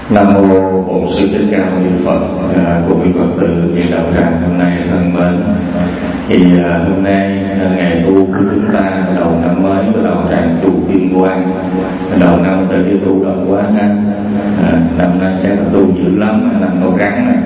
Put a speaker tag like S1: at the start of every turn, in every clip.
S1: Nam mô Bổn Sư Thích Ca Mâu Ni Phật. Của quý Phật tử Viện Đạo Tràng hôm nay thân mến, thì hôm nay ngày tu của chúng ta đầu năm mới của Đạo Tràng chùa Kim Quang, đầu năm tới đi tu đông quá ha. Năm nay chắc là tu dữ lắm, năm con rắn này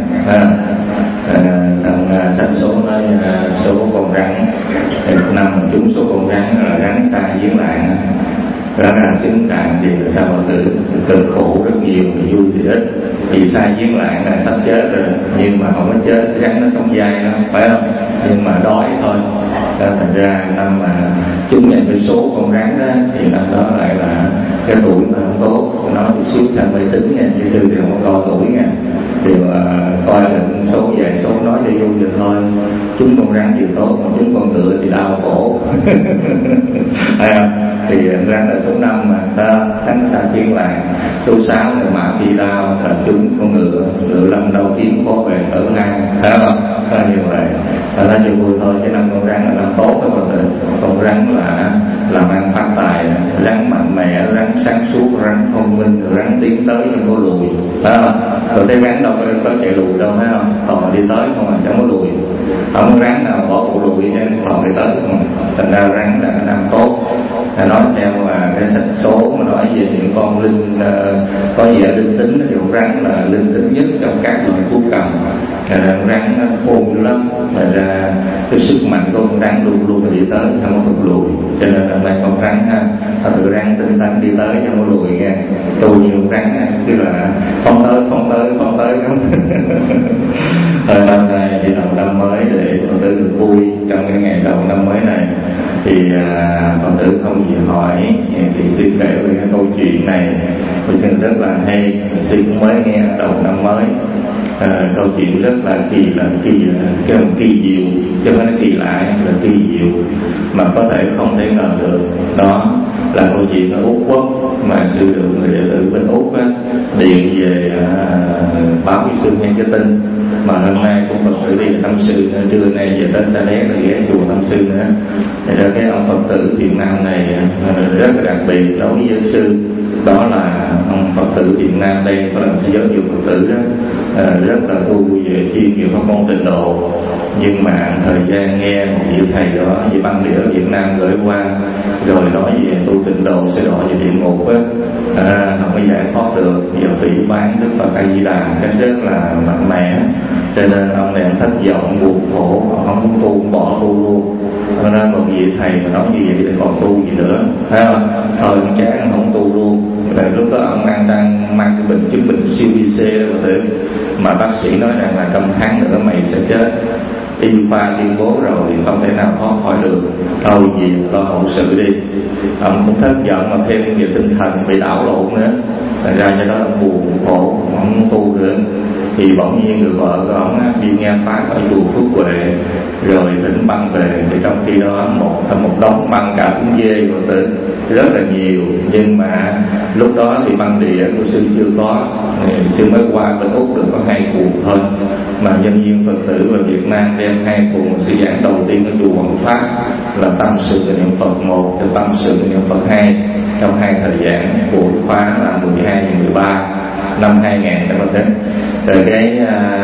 S1: thằng sách số nói số con rắn, năm chúng số con rắn là rắn xa giếng lạng. Đó là xứng tạng thì sao mà cực khổ rất nhiều, vui thì ít. Vì sai giếng lạng là sắp chết rồi, nhưng mà không có chết, rắn nó sống dai lắm, phải không? Nhưng mà đói thôi. Đó, thành ra năm mà chúng nhận cái số con rắn đó thì năm đó lại là cái tuổi mà không tốt. Nó chút xíu sang mê tín nha, chứ sư thì không có coi tuổi nha. Thì coi là số về số nói cho vui được thôi. Chúng con rắn thì tốt, còn chúng con ngựa thì đau khổ. Thấy không? Thì rắn là số 5 mà thánh xa thiên làng. Số 6 là mã phi đao, là chúng con ngựa lâm đầu tiên khó về ở hang. Thấy không? Như vậy nó cho vui thôi, chứ năm con rắn là năm tốt đó mọi người. Con rắn là làm ăn phát tài, rắn mạnh mẽ, rắn sáng suốt, rắn thông minh, rắn tiến tới không có lùi. Thấy không? Rồi thấy rắn đâu có chạy lùi đâu, thấy không? Còn đi tới không mà chẳng có lùi. Không có rắn nào bỏ bộ lùi chứ còn đi tới không. Thành ra rắn là năm tốt. Nói theo cái sách số mà nói về những con linh có vẻ linh tính thì con rắn là linh tính nhất trong các loài thú cầm. Rắn nó khôn dữ lắm, và ra cái sức mạnh của con rắn luôn luôn đi tới, không có thụt lùi. Cho nên là mấy con rắn ha, tự rắn tinh tấn đi tới không có lùi nha. Tu nhiều rắn ha, tức là không tới năm nay thì đầu năm mới để Phật tử được vui trong cái ngày đầu năm mới này. Thì Phật tử không gì hỏi thì sư kể về cái câu chuyện này, mình rất là hay. Sư cũng mới nghe đầu năm mới. Câu chuyện rất là kỳ diệu, chứ không phải kỳ lạ, là kỳ diệu mà có thể không thể ngờ được. Đó là câu chuyện ở Úc Quốc mà sư được người đệ tử bên Úc điện về báo với sư nghe cái tin. Mà hôm nay cũng Phật tử đi thăm sư, trưa nay về tới Sa Đéc là ghé chùa thăm sư nữa. Thì ra cái ông Phật tử Việt Nam này rất là đặc biệt đối với sư. Đó là ông Phật tử Việt Nam đây có làm sư giáo dục Phật tử đó, rất là tu về chuyên nhiều pháp môn tịnh độ. Nhưng mà thời gian nghe một vị thầy đó về băng đĩa ở Việt Nam gửi qua, rồi nói về tu tịnh độ sẽ đọa về địa ngục á, không có giải thoát được. Giờ phỉ bán Đức Phật A Di Đà cái rất là mạnh mẽ, cho nên ông này thất vọng buồn khổ, không muốn tu, bỏ tu luôn. Cho nên một vị thầy mà nói như vậy thì còn tu gì nữa, thấy không? Thôi chán không tu luôn. Rồi lúc đó ông đang mang cái chứng bệnh siêu IC đó, mà bác sĩ nói rằng là trong tháng nữa mày sẽ chết. Y khoa tuyên bố rồi thì không thể nào thoát khỏi được. Thôi gì lo hậu sự đi. Ông cũng thất vọng mà thêm về tinh thần bị đảo lộn nữa. Thành ra cho đó ông buồn khổ, ông không tu nữa. Thì bỗng nhiên người vợ của ông đi nghe pháp ở chùa Phước Huệ, rồi thỉnh băng về. Thì trong khi đó một đống băng cả cũng dê rồi tự rất là nhiều. Nhưng mà lúc đó thì băng đĩa của sư chưa có, sư mới qua bên Úc được có 2 cuộn thôi. Mà nhân viên Phật tử ở Việt Nam đem 2 cuộn sư giảng đầu tiên ở chùa Hoàng Pháp là tâm sự về niệm Phật 1 và tâm sự về niệm Phật 2 trong 2 thời giảng của khóa là 12 và 13 năm 2000 các bạn thấy. Rồi cái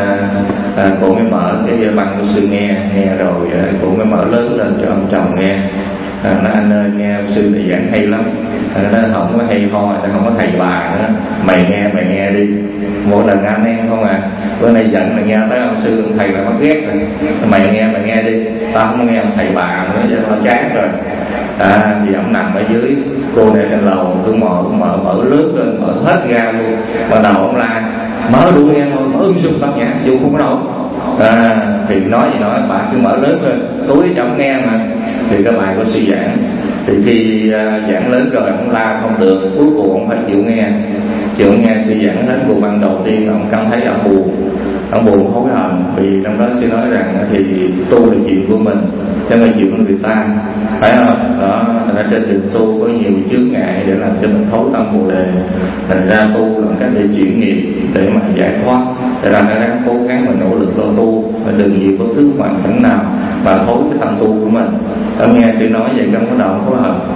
S1: cổ mới mở cái băng của sư nghe rồi cổ mới mở lớn lên cho ông chồng nghe. Nói anh ơi, nghe ông sư này giảng hay lắm. Nó không có hay ho, nó không có thầy bà nữa. Mày nghe đi. Mỗi lần anh em không à. Bữa nay giận là nghe tới ông sư ông thầy là mất ghét rồi. Mày nghe đi. Tao không nghe ông thầy bà nữa cho nó chán rồi. Thì ông nằm ở dưới, cô này trên lầu cứ mở lớn lên, mở hết ra luôn. Bắt đầu ông la mở đủ nghe thôi, mở sung bác nhạc dù không có đâu. Thì nói gì nói, bạn cứ mở lớn lên túi cho ông nghe mà. Thì các bạn có sư giảng, thì khi giảng lớn rồi ông la không được, cuối cùng ông phải chịu nghe sư giảng đến buồn băng đầu tiên. Ông cảm thấy ông buồn hối hận, vì trong đó sư nói rằng thì tu là chuyện của mình chứ không phải chuyện của người ta, phải không? Đó, thành ra trên đường tu có nhiều chướng ngại để làm cho mình thấu tâm Bồ Đề. Thành ra tu là cách để chuyển nghiệp, để mà giải thoát. Thành ra phải ráng cố gắng và nỗ lực lo tu, và đừng gì có thứ hoàn cảnh nào mà thối cái tâm tu của mình. Ở nghe sư nói vậy trong cái đầu có hận,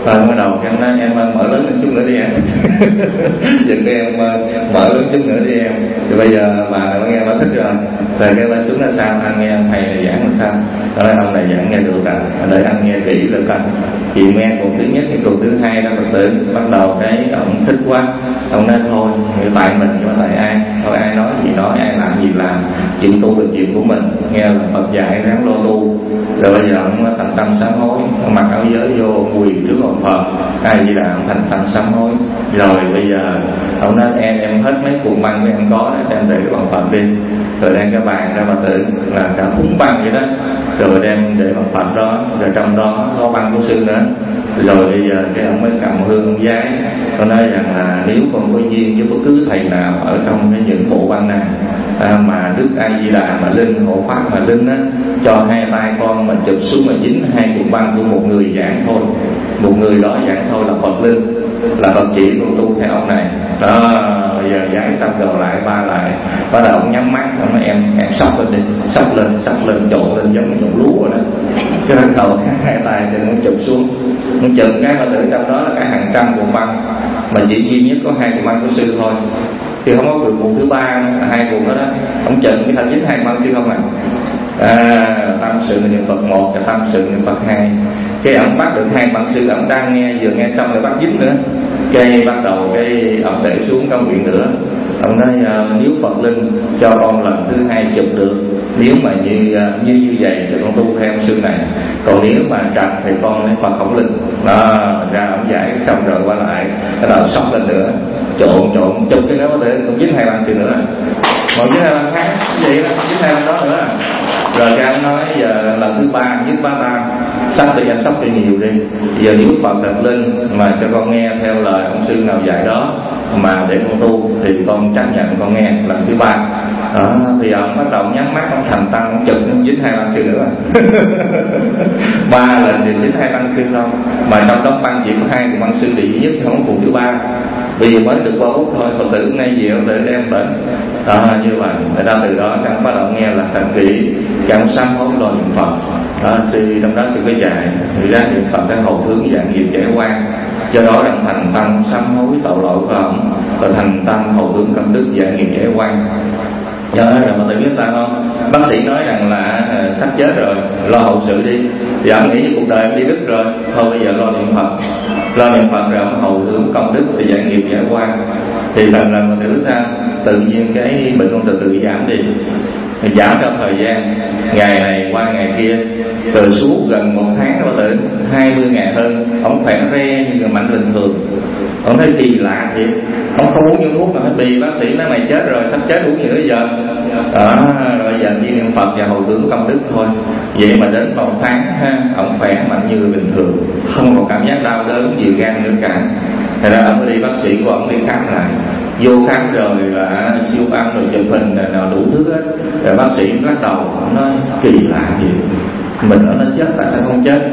S1: Rồi bắt đầu em nói em mở lớn lên chút nữa đi em. Giờ cái em mở lớn chút nữa đi em. Thì bây giờ bà nghe bà thích rồi. Rồi cái bà xuống là sao, anh nghe thầy này giảng là sao. Đó là ông này giảng nghe được à, để anh nghe kỹ là coi. Chị nghe cuộc thứ nhất, cái cuộc thứ hai đó Phật tử bắt đầu cái ông thích quá. Ông nói thôi, tại mình chứ tại ai. Thôi ai nói gì nói, ai làm gì làm. Chuyện tu là chuyện của mình. Nghe là Phật dạy ráng lo tu. Rồi bây giờ ông thành tâm sám hối, ông mặc áo giới vô quỳ trước ông Phật, ai gì là ông thành tâm sám hối. Rồi bây giờ ông nói em hết mấy cuộn băng của em có để em để bằng Phật đi. Rồi đem cái bàn ra Phật tử là cả phúng băng vậy đó. Rồi đem để bằng Phật đó, rồi trong đó có băng của sư nữa. Rồi bây giờ cái ông mới cầm hương ông giái. Tôi nói rằng là nếu con có duyên với bất cứ thầy nào ở trong những bộ băng này mà Đức A Di Đà mà linh hộ pháp mà linh á, cho hai tay con mà chụp xuống mà dính hai cuộn băng của một người giảng thôi, một người đó giảng thôi là Phật linh, là Phật chỉ con tu theo ông này đó. Bây giờ giảng xong rồi lại ba lại bắt đầu ông nhắm mắt, ông nói em sóc lên đi, sóc lên trộn lên giống như trộn lúa rồi đó. Cho nên đầu hai tay thì nó chụp xuống, nó chụp cái mà từ trong đó là cả hàng trăm cuộn băng, mà chỉ duy nhất có hai cuộn băng của sư thôi, thì không có cuộn thứ ba, hai cuộn đó đó. Ông chụp cái thật dính hai cuộn băng sư không à. Tâm sự niệm Phật 1 và tâm sự niệm Phật 2. Cái ông bắt được hai băng sư, ông đang nghe, vừa nghe xong rồi bắt dính nữa. Cái bắt đầu cái ông để xuống câu chuyện nữa. Ông nói nếu Phật linh cho con lần thứ hai chụp được, nếu mà như vậy thì con tu theo sư này, còn nếu mà trật thì con lấy Phật không linh đó. Ra ông giải xong rồi qua lại cái đầu sóc lên nữa, trộn chụp cái đó để cũng dính hai băng sư nữa, còn dính hai băng khác vậy đó, dính hai băng đó nữa. Rồi cái ông nói giờ lần thứ ba nhất bá tam sắp thì em sắp cho nhiều đi. Giờ nếu Phật thật linh mà cho con nghe theo lời ông sư nào dạy đó mà để con tu thì con chấp nhận con nghe lần thứ ba đó. Thì ông bắt đầu nhắm mắt, ông thành tâm, ông chụp nó dính hai băng sư nữa. 3 lần thì dính hai băng sư không, mà trong đó băng chỉ có hai của băng sư bị duy nhất, không có cuộn thứ ba. Bây giờ mới được qua Úc thôi, Phật tử ngay dịu để đem bệnh đó, như vậy. Để ra từ đó các bắt đầu nghe là thành kỹ, các ông sám hối lo niệm Phật đó. Sư trong đó sư có dạy người ra niệm Phật cái hậu hướng dạng nghiệp giải quan. Do đó rằng thành tâm sám hối tội lỗi của ông, và thành tâm hậu hướng công đức dạng nghiệp giải quan. Cho nên là mọi người biết sao không? Bác sĩ nói rằng là sắp chết rồi, lo hậu sự đi. Thì ông nghĩ cuộc đời ông đi đứt rồi, thôi bây giờ lo niệm Phật. Lo niệm Phật rồi ông hậu hướng công đức thì giải nghiệp giải quan. Thì lần lần mọi người biết sao? Tự nhiên cái bệnh con từ giảm đi. Giảm trong thời gian ngày này qua ngày kia, từ suốt gần 1 tháng có tới 20 ngày hơn, ông khỏe re như người mạnh bình thường. Ông thấy kỳ lạ vậy, ông không uống những thuốc nào hết. Vì bác sĩ nói mày chết rồi, sắp chết uống gì nữa giờ đó. Rồi giờ chỉ niệm Phật và hồi hướng công đức thôi. Vậy mà đến 1 tháng ha, ông khỏe mạnh như người bình thường, không có cảm giác đau đớn gì gan nữa cả. Thế ra ông đi bác sĩ của ông đi khám lại, vô khám rồi là siêu âm rồi chụp hình nào đủ thứ hết. Rồi bác sĩ lắc đầu nói kỳ lạ gì, mình nói nó chết tại sao không chết.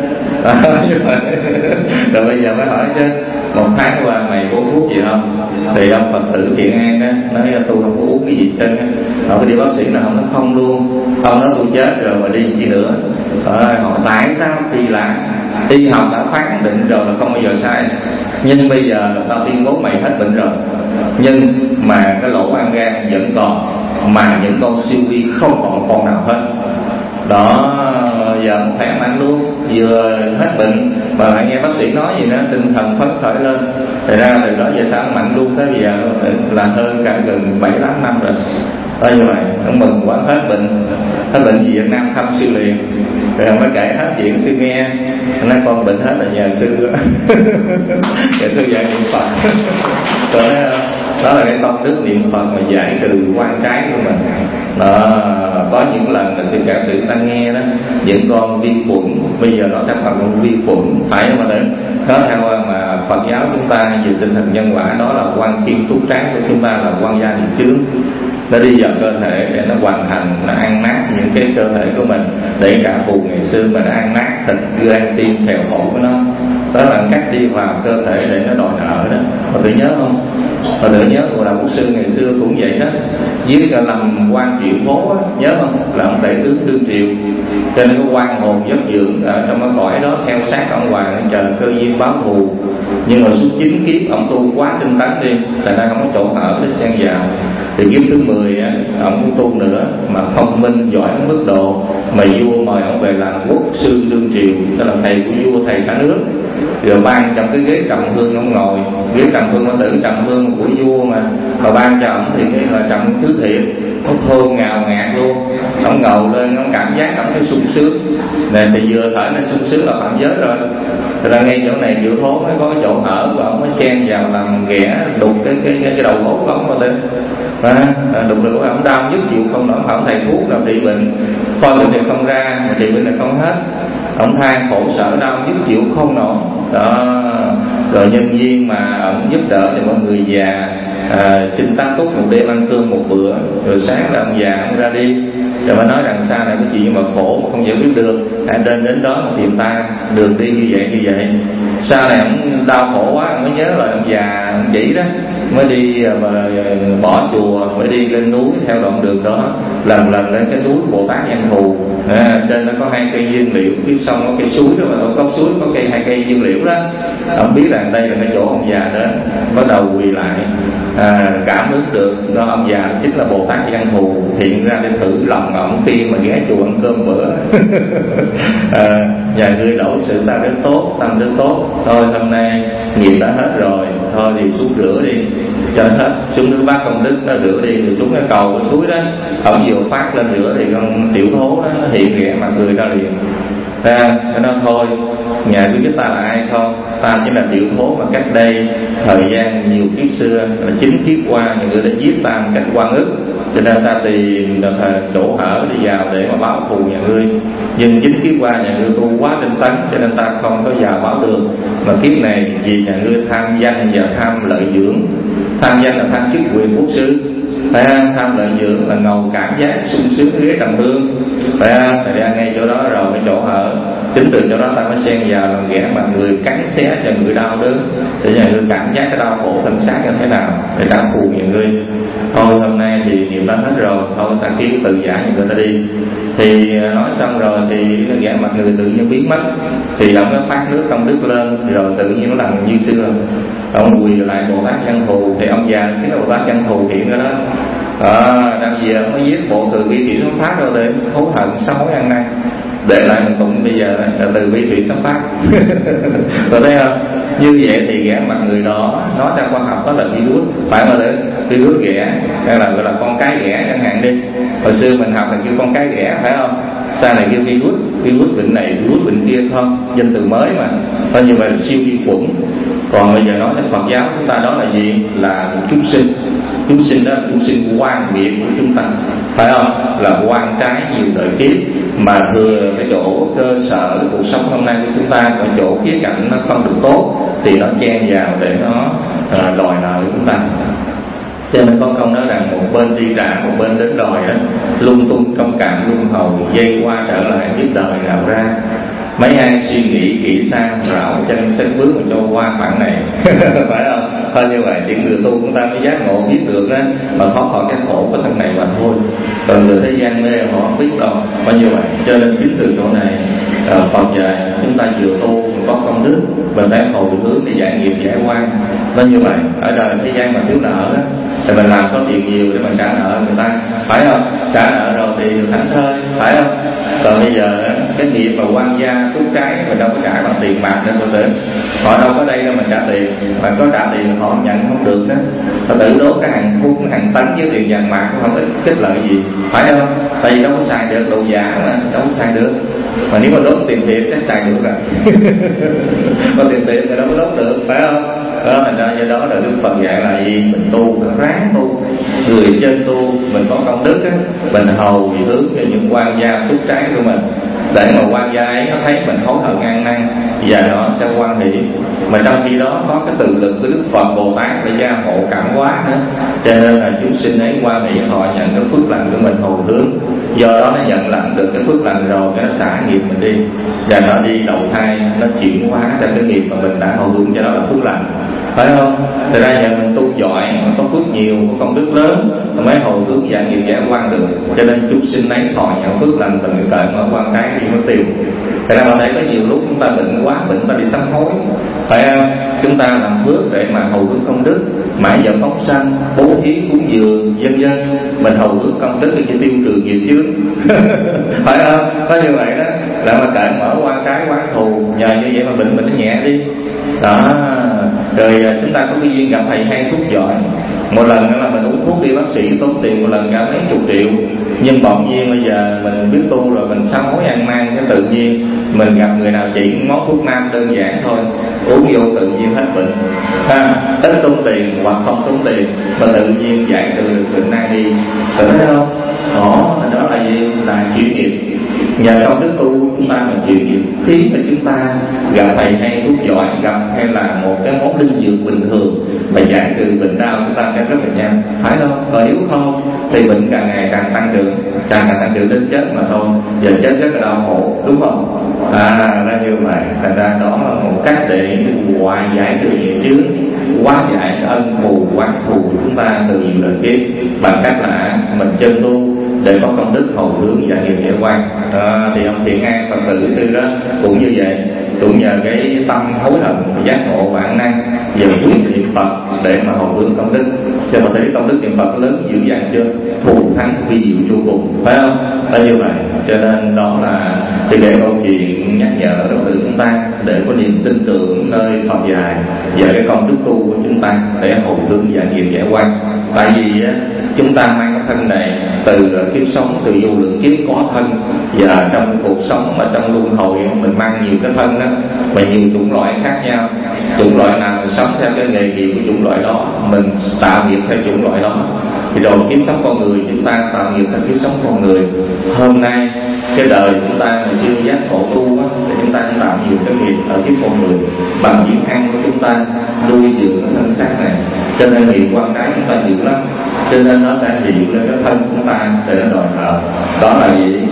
S1: Rồi bây giờ mới hỏi chứ 1 tháng qua mày uống thuốc gì không? Thì ông Phật tử Thiện An á nói tôi không có uống cái gì trên á. Hỏi đi bác sĩ nào không, nó không luôn. Ông nói tôi chết rồi mà đi gì nữa. Hỏi tại sao kỳ lạ, y học đã phán định rồi là không bao giờ sai, nhưng bây giờ tao tuyên bố mày hết bệnh rồi, nhưng mà cái lỗ ăn gan vẫn còn, mà những con siêu vi không còn con nào hết đó. Giờ ông khỏe mạnh luôn, vừa hết bệnh mà lại nghe bác sĩ nói gì nữa, tinh thần phấn khởi lên. Thì ra từ đó giờ sao mạnh luôn, tới bây giờ là hơn cả gần 7-8 năm rồi. Đó như vậy, ông mừng quá, hết bệnh gì Việt Nam thăm sư liền. Rồi ông mới kể hết chuyện sư nghe, nói con bệnh hết là nhờ sư. Để sư dạy niệm Phật. Rồi đó là cái công đức niệm Phật mà giải trừ quan trái của mình đó. Có những lần là sư cảm tự ta nghe đó, những con vi khuẩn bây giờ nó các con vi khuẩn phải mà để đó theo mà Phật giáo chúng ta về tinh thần nhân quả, đó là quan thiên túc tráng của chúng ta là quan gia niệm chướng. Nó đi vào cơ thể để nó hoàn thành, nó ăn nát những cái cơ thể của mình, để cả phù ngày xưa mình ăn nát thịt gan tim phèo phổi của nó. Đó là cách đi vào cơ thể để nó đòi nợ đó. Mọi người nhớ không? Mọi người nhớ của đạo Quốc sư ngày xưa cũng vậy đó, dưới lầm quan triệu phố á, nhớ không? Là ông tể tướng Đương Triều cho nên cái quan hồn giấc dưỡng ở trong cái cõi đó theo sát ông hoàng chờ cơ duyên báo thù. Nhưng mà suốt 9 kiếp ông tu quá tinh tấn đi, thành ra không có chỗ ở để xen vào. Thì kiếp thứ 10 á, ông cũng tu nữa mà thông minh giỏi đến mức độ mà vua mời ông về làm quốc sư đương triều, tức là thầy của vua, thầy cả nước. Rồi ban trong cái ghế trầm hương ông ngồi, ghế trầm hương nó tự trầm hương của vua mà ban cho ông thì cái là trầm thứ thiệt, nó thơm ngào ngạt luôn. Ông ngồi lên ông cảm giác ông thấy sung sướng nè, thì vừa thở nên sung sướng là phạm giới rồi. Thật ra ngay chỗ này Triệu Thố mới có cái chỗ ở và ông mới xen vào làm ghẻ đục cái đầu gối của ông vào lên, đục được ông đau nhức chịu không nổi, ông thầy thuốc nào trị bệnh coi bệnh thì không ra, mà trị bệnh là không hết. Ông than khổ sở đau nhức chịu không nổi đó. Rồi nhân viên mà ông giúp đỡ thì mọi người già xin tá túc một đêm ăn cơm một bữa, rồi sáng là ông già ông ra đi. Rồi mới nói rằng sau này có chuyện mà khổ không giải quyết được, hãy đến đó mà tìm ta, đường đi như vậy. Sau này ông đau khổ quá, ông mới nhớ là ông già ông chỉ đó, mới đi mà bỏ chùa, mới đi lên núi theo đoạn đường đó, lần lên cái núi Bồ Tát Văn Thù. Trên đó có 2 cây dương liệu, phía sông có cây suối đó, mà có suối có 2 cây dương liệu đó. Ông biết rằng đây là cái chỗ ông già đó, bắt đầu quỳ lại, cảm ứng được do ông già chính là Bồ Tát Văn Thù hiện ra để thử lòng ông khi mà ghé chùa ăn cơm bữa. Nhà ngươi đổi sự ta đến tốt, tâm đến tốt, thôi hôm nay nghiệp đã hết rồi, thôi thì xuống rửa đi cho hết, xuống nước bát công đức nó rửa đi, rồi xuống cái cầu cái suối đó, ông vừa phát lên rửa thì con Tiểu Thố đó nó hiện ghẻ mặt cười ra liền. Nó nói thôi, nhà tôi biết ta là ai không? Ta chính là Tiểu Thố mà cách đây thời gian nhiều kiếp xưa, là 9 kiếp qua những người đã giết ta một cách oan ức, cho nên ta tìm được chỗ ở đi vào để mà báo thù nhà ngươi. Nhưng 9 kiếp qua nhà ngươi tu quá tinh tấn, cho nên ta không có vào báo được. Mà kiếp này vì nhà ngươi tham danh và tham lợi dưỡng. Tham danh là tham chức quyền quốc sư, tham lợi dưỡng là ngầu cảm giác sung sướng ghế trầm hương. Tại ra ngay chỗ đó rồi cái chỗ ở, chính từ chỗ đó ta mới xen vào làm ghẻ mà người cắn xé cho người đau đớn, để nhà ngươi cảm giác cái đau khổ thân xác như thế nào để trả thù nhà ngươi. Thôi hôm nay thì nghiệp đã hết rồi, thôi ta kêu từ giả như người ta đi. Thì nói xong rồi thì nó ghẻ mặt người tự nhiên biến mất. Thì ông nó phát nước công đức lên, rồi tự nhiên nó làm như xưa. Ông quỳ lại Bồ Tát Văn Thù, thì ông già cái Bồ Tát Văn Thù hiện ra đó. Đang về ông mới viết bộ từ bi thủy sám pháp rồi để hối hận sám hối ăn năn, để lại mình tụng bây giờ là từ bi thủy sám pháp. Rồi thấy không? Như vậy thì ghẻ mặt người đó nói ra khoa học đó là virus, phải mà để virus ghẻ, hay là gọi là con cái ghẻ chẳng hạn đi. Hồi xưa mình học là kêu con cái ghẻ, phải không? Sau này kêu virus bệnh này, virus bệnh kia không, danh từ mới mà. Thôi như vậy là siêu vi khuẩn. Còn bây giờ nói đến Phật giáo chúng ta đó là gì? Là chúng sinh. Chúng sinh đó là chúng sinh quan nghiệp của chúng ta, phải không? Là quan trái nhiều đời kiếp, mà thừa cái chỗ cơ sở cuộc sống hôm nay của chúng ta, ở chỗ khía cạnh nó không được tốt thì nó chen vào để nó đòi nợ của chúng ta. Cho nên có câu nói rằng một bên đi trả, một bên đến đòi đó, lung tung trong cạm luân hồi, dây qua trở lại biết đời nào ra. Mấy ai suy nghĩ kỹ sang rảo chân sách bước mà cho qua khoảng này. Phải không? Thôi như vậy những người tu chúng ta mới giác ngộ biết được đó, mà thoát khỏi cái khổ của thân này mà thôi. Còn người thế gian mê họ không biết đâu. Coi như vậy cho nên chính từ chỗ này Phật dạy chúng ta vừa tu có công đức, mình phải hồi hướng để giải nghiệp giải oan. Nó như vậy, ở đời thế gian mà thiếu nợ đó, thì mình làm có tiền nhiều để mình trả nợ người ta, phải không? Trả nợ rồi thì được thảnh thơi, phải không? Còn bây giờ cái nghiệp mà quan gia túc trái mình đâu có trả bằng tiền bạc nữa, Phật tử họ đâu có đây đâu mình trả tiền, mà có trả tiền họ nhận không được đó. Phật tử đốt cái hàng thuốc hàng tấn với tiền vàng bạc không có kết lợi gì, phải không? Tại vì đâu có xài được, đồ giả mà đâu có xài được. Mà nếu mà đốt tiền thiệt chắc xài được rồi. Có tiền thiệt thì đâu có đốt được, phải không? Đó, thành ra do đó là Đức Phật dạy là gì? Mình tu, ráng tu, người trên tu, mình có công đức á, mình hầu hướng cho những quan gia túc trái của mình, để mà quan gia ấy nó thấy mình hối hận ăn năn và nó sẽ quan hỷ. Mà trong khi đó có cái từ lực của Đức Phật Bồ Tát để gia hộ cảm hóa nữa, cho nên là chúng sinh ấy quan hỷ, họ nhận cái phước lành của mình hầu hướng, do đó nó nhận lãnh được cái phước lành rồi nó xả nghiệp mình đi, và nó đi đầu thai, nó chuyển hóa ra cái nghiệp mà mình đã hầu hướng, cho đó là phước lành, phải không? Thật ra giờ mình tu giỏi, có phước nhiều nhiều, có công đức lớn mới hồi hướng dạng nghiệp giải quan được. Cho nên chúng sinh lấy thọ nhận phước lành từ cởi mở quan trái đi mất tiêu. Thế ra mà thấy có nhiều lúc chúng ta bệnh quá, bệnh ta đi sám hối, phải không? Chúng ta làm phước để mà hồi hướng công đức, mãi giờ phóng sanh, bố thí cúng dường vân vân, mình hồi hướng công đức để tiêu trừ nghiệp chướng. Phải không? Có như vậy đó, là mà cởi mở quan trái quán thù, nhờ như vậy mà bệnh nó nhẹ đi. Đó, rồi chúng ta có cái duyên gặp thầy hay thuốc giỏi. Một lần đó là mình uống thuốc đi bác sĩ tốn tiền một lần cả mấy chục triệu, nhưng bỗng nhiên bây giờ mình biết tu rồi, mình sám hối ăn năn, cái tự nhiên mình gặp người nào chỉ món thuốc nam đơn giản thôi, uống vô tự nhiên hết bệnh. Ít tốn tiền hoặc không tốn tiền mà tự nhiên giải trừ được bệnh nan y. Thấy không? Đó là gì? Là chuyển nghiệp. Nhờ công đức tu chúng ta mà chuyển nghiệp. Khi mà chúng ta gặp thầy hay thuốc giỏi, gặp hay là một cái món linh dược bình thường mà giải trừ bệnh đau, chúng ta sẽ rất là nhanh, phải không? Còn nếu không thì bệnh càng ngày càng tăng trưởng, càng ngày tăng trưởng đến chết mà thôi. Giờ chết rất là đau khổ, đúng không? Ra như vậy. Thành ra đó là một cách để hóa giải trừ nghiệp chướng, hóa giải ân thù quán thù chúng ta từ nhiều đời kiếp, bằng cách là mình chân tu để có công đức hồi hướng và nghiệp giải quan. Thì ông Thiện An Phật tử sư đó cũng như vậy, cũng nhờ cái tâm hối hận giác ngộ bản năng về quyết niệm Phật để mà hồi hướng công đức. Cho mà thấy công đức niệm Phật lớn dữ dằn chưa, thù thắng vi diệu vô cùng, phải không? Là như vậy. Cho nên đó là thì để câu chuyện nhắc nhở đối với chúng ta để có niềm tin tưởng nơi Phật dạy và cái công đức tu của chúng ta để hồi hướng và nghiệp giải quan. Tại vì chúng ta mang cái thân này từ kiếp sống, từ vô lượng kiếp có thân, và trong cuộc sống mà trong luân hồi mình mang nhiều cái thân đó, và nhiều chủng loại khác nhau. Chủng loại nào mình sống theo cái nghề nghiệp của chủng loại đó, mình tạo nghiệp theo chủng loại đó. Thì rồi kiếp sống con người chúng ta tạo nghiệp theo kiếp sống con người. Hôm nay cái đời chúng ta ngày xưa giác ngộ tu á, thì chúng ta tạo nhiều cái nghiệp ở kiếp con người bằng việc ăn của chúng ta, nuôi dưỡng cái thân xác này. Cho nên nghiệp quan trái chúng ta nhiều lắm, cho nên nó sẽ hiện lên cái thân chúng ta để nó đòi nợ. Đó là gì?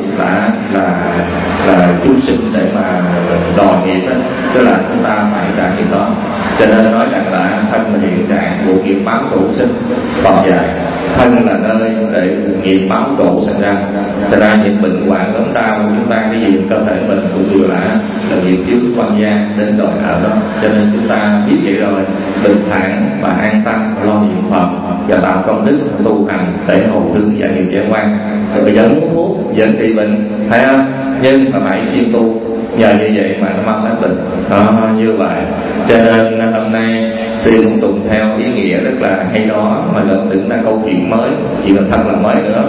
S1: Là chúng sinh để mà đòi nghiệp đó, tức là chúng ta phải trả nghiệp đó. Cho nên nói rằng là thân là hiện trạng của nghiệp báo tổ sinh. Còn dài thân là nơi để nghiệp báo tổ sinh ra. Thật ra những bệnh hoạn ốm đau của chúng ta, cái gì cơ thể mình cũng đều là nghiệp chướng quan gia đến đòi nợ đó. Cho nên chúng ta biết vậy rồi, bình thản và an tâm lo niệm Phật và tạo công đức tu hành để hồi hướng và nghiệp giải quan. Rồi bây giờ muốn thuốc dẫn trị bệnh, thấy không? Nhưng mà phải siêng tu, nhờ như vậy mà nó mang hết bệnh. Như vậy. Cho nên hôm nay sư cũng tụng theo ý nghĩa rất là hay đó, mà lần tưởng là câu chuyện mới, chuyện là thật là mới nữa.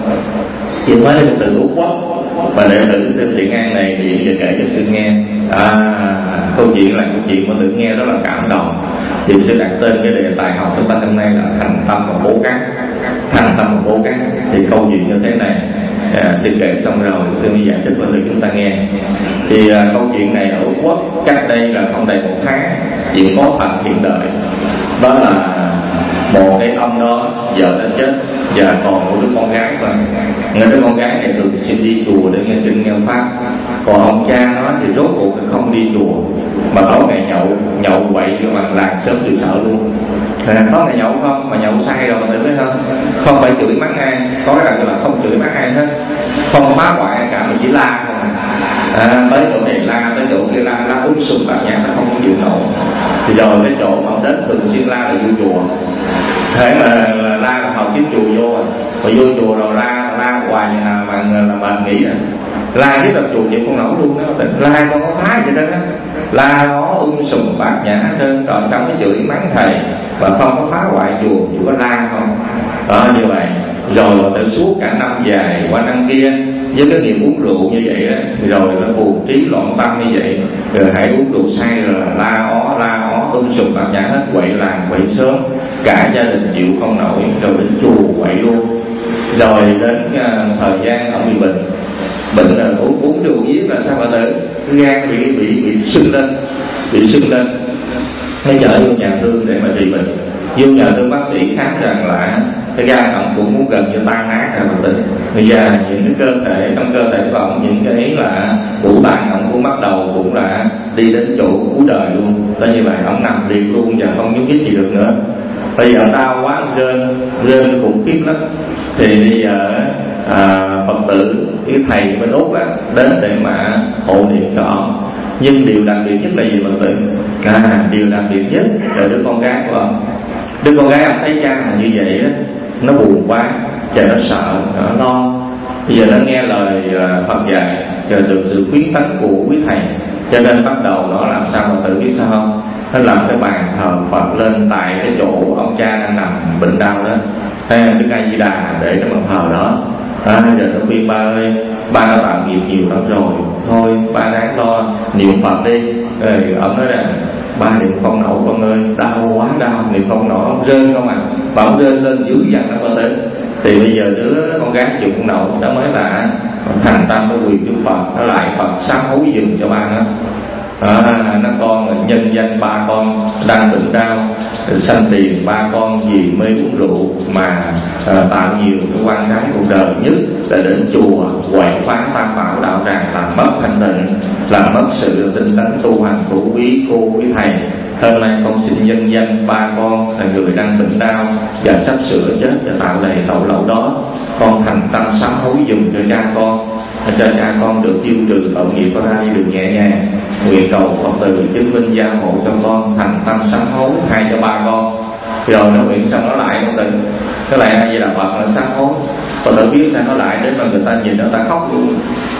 S1: Chuyện mới là từ Úc Quốc, và đệ tử sư Thiện An này thì giờ kể cho sư nghe. Câu chuyện là câu chuyện mà tự nghe rất là cảm động. Thì sư đặt tên cái đề tài học chúng ta hôm nay là thành tâm và cố gắng. Thành tâm và cố gắng. Thì câu chuyện như thế này, sư kể xong rồi sư mới giải thích cho chúng ta nghe. Thì câu chuyện này ở Úc Quốc cách đây là không đầy 1 tháng, chuyện có thật hiện đời. Đó là một cái ông đó vợ đã chết và còn một đứa con gái thôi. Người đứa con gái này thường xuyên đi chùa để nghe kinh nghe pháp, còn ông cha nó thì rốt cuộc không đi chùa, mà tối ngày nhậu quậy cho bằng làng sớm từ sợ luôn. Có ngày nhậu không mà nhậu say rồi mình thấy không phải chửi mắng ai, có cái là không chửi mắng ai hết, không phá hoại ai cả, mình chỉ la không. Tới chỗ này la, tới chỗ kia la sùm bạc nhạc, không có chịu nổi. Thì rồi cái chỗ mà ông đến thường xuyên la là vô chùa. Thế mà la là họ kiếm chùa vô rồi, mà vô chùa rồi la hoài như nào mà bạn nghĩ à. La với tập chùa vậy không nổi luôn đó, la con có phá gì đó, la nó sùm bạc nhã trên rồi trong cái chửi mắng thầy và không có phá hoại chùa, chỉ có la không. Đó như vậy. Rồi từ suốt cả năm dài qua năm kia với cái nghiệp uống rượu như vậy đó, rồi nó buồn trí loạn tâm như vậy, rồi hãy uống rượu say rồi la ó sùm bạc nhã hết, quậy làng quậy sớm, cả gia đình chịu không nổi, rồi đến chùa quậy luôn. Rồi đến thời gian ông bị bệnh là uống rượu giết là sao mà tử gan bị sưng lên, hay chở vô nhà thương để mà trị bệnh. Vô nhà thương bác sĩ khám rằng là cái gan ông cũng muốn gần như tan nát rồi mà tỉnh. Bây giờ những cái cơ thể trong cơ thể của ông, những cái là ngũ tạng ông cũng bắt đầu cũng là đi đến chỗ cuối đời luôn. Đó như vậy ông nằm liệt luôn và không nhúc nhích gì được nữa. bây giờ đau quá rên khủng khiếp lắm. Thì bây giờ Phật tử cái thầy bên Úc á đến để mà hộ niệm cho ông. Nhưng điều đặc biệt nhất là gì Phật tử? Điều đặc biệt nhất là đứa con gái của ông. Đứa con gái ông thấy cha mà như vậy á, nó buồn quá, trời nó sợ, nó lo. Bây giờ nó nghe lời Phật dạy, chờ được sự khuyến tấn của quý thầy, cho nên bắt đầu nó làm sao Phật tử biết sao không? Nó làm cái bàn thờ Phật lên tại cái chỗ ông cha đang nằm bệnh đau đó, Đức A Di Đà để cái bàn thờ đó. Giờ nó khuyên ba ơi, ba đã tạo nghiệp nhiều lắm rồi, thôi ba đáng lo niệm Phật đi. Rồi ông nói rằng ba niệm không nổi con ơi, đau quá đau, niệm không nổi, ông rên không và ông rên lên dữ dằn nó Phật tử. Thì bây giờ đứa con gái chịu cũng nổi, đó mới là thành tâm nó quỳ trước Phật, nó lại Phật sám hối dùm cho ba nó. Nó con nhân danh ba con đang bệnh đau, sanh tiền ba con vì mê uống rượu mà tạo nhiều cái quan trái cuộc đời, nhất là đến chùa quậy phá tam bảo đạo tràng, làm mất thanh tịnh, làm mất sự tinh tấn tu hành của quý cô quý thầy. Hôm nay con xin nhân danh ba con là người đang bệnh đau và sắp sửa chết và tạo đầy tội lỗi đó, con thành tâm sám hối dùm cho cha con, cho cha con được tiêu trừ tội nghiệp có ra đi được nhẹ nhàng. Nguyện cầu Phật tử chứng minh gia hộ cho con thành tâm sám hối thay cho ba con. Rồi nó nguyện xong nó lại không tự nó lại A Di Đà Phật nó sám hối. Phật tử biết sao nó lại đến mà người ta nhìn nó ta khóc luôn.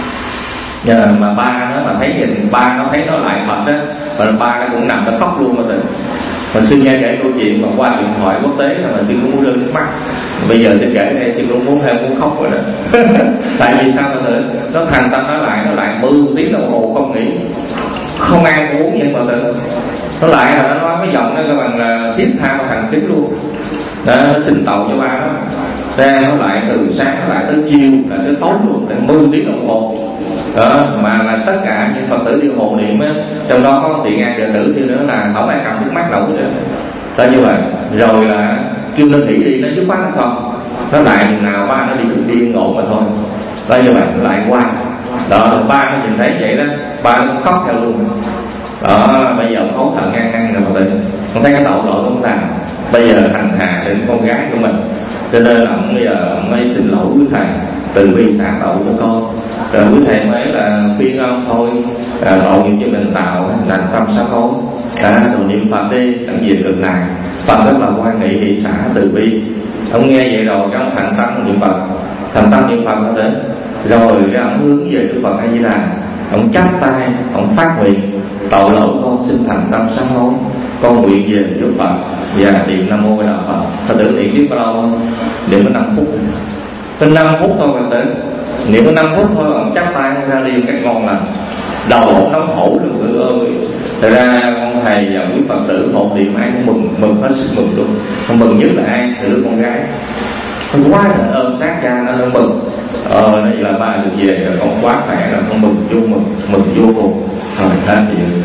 S1: Mà ba nó mà thấy nhìn ba nó thấy nó lại Phật đó, và ba nó cũng nằm nó khóc luôn mà tự. Mà xin nghe kể câu chuyện mà qua điện thoại quốc tế là mà xin cũng muốn rơi nước mắt. Bây giờ xin kể đây xin cũng muốn khóc rồi đó. Tại vì sao mà tự nó thành tâm nó lại 10 tiếng đồng hồ không nghỉ, không ăn không uống vậy mà tự nó lại là nó nói cái giọng nó bằng là thiết tha và thành kính luôn đó, nó xin tàu cho ba nó ra, nó lại từ sáng nó lại tới chiều là tới tối luôn, tới 10 tiếng đồng hồ đó. Mà là tất cả những Phật tử đi hộ niệm á, trong đó có Thiện An đệ tử thì nữa là không ai cầm nước mắt nổi nữa. Tại như vậy rồi là kêu nó nghỉ đi, nó dứt khoát nó không, nó lại chừng nào ba nó đi ngộ mà thôi. Tại như vậy nó lại qua đó, ba nó nhìn thấy vậy đó, ba nó cũng khóc theo luôn đó. Bây giờ khấu thần ngang rồi Phật tử, con thấy cái tội lỗi của ta bây giờ hành hạ đến con gái của mình, cho nên là bây giờ mới xin lỗi quý thầy, từ bi xả tội cho con. Rồi quý thầy mới là khuyên ông thôi, tội nghiệp cho mình tạo thành tâm sám hối, rồi niệm Phật đi, làm gì được này. Phật rất là quan nghị hỷ xả từ bi. Ông nghe vậy rồi ông thành tâm niệm Phật, thành tâm niệm Phật nó đến rồi cái ông hướng về Đức Phật A Di Đà, ông chắp tay, ông phát nguyện tội lỗi con xin thành tâm sám hối, con nguyện về Đức Phật và niệm Nam Mô A Di Đà Phật. Phật tử niệm biết bao lâu không? Niệm có 5 phút, có 5 phút thôi Phật tử, niệm có 5 phút thôi, ông chắp tay ra đi cách ngon lành, đầu óc nóng hổ luôn tự ơi. Thật ra con thầy và quý Phật tử hộ niệm ai cũng mừng hết sức mừng luôn. Không mừng nhất là ai? Là đứa con gái, con quá là ôm sát cha nó mừng. Nó là ba được về rồi, con quá khỏe rồi, con mừng vô mừng vô cùng. Rồi hết chuyện.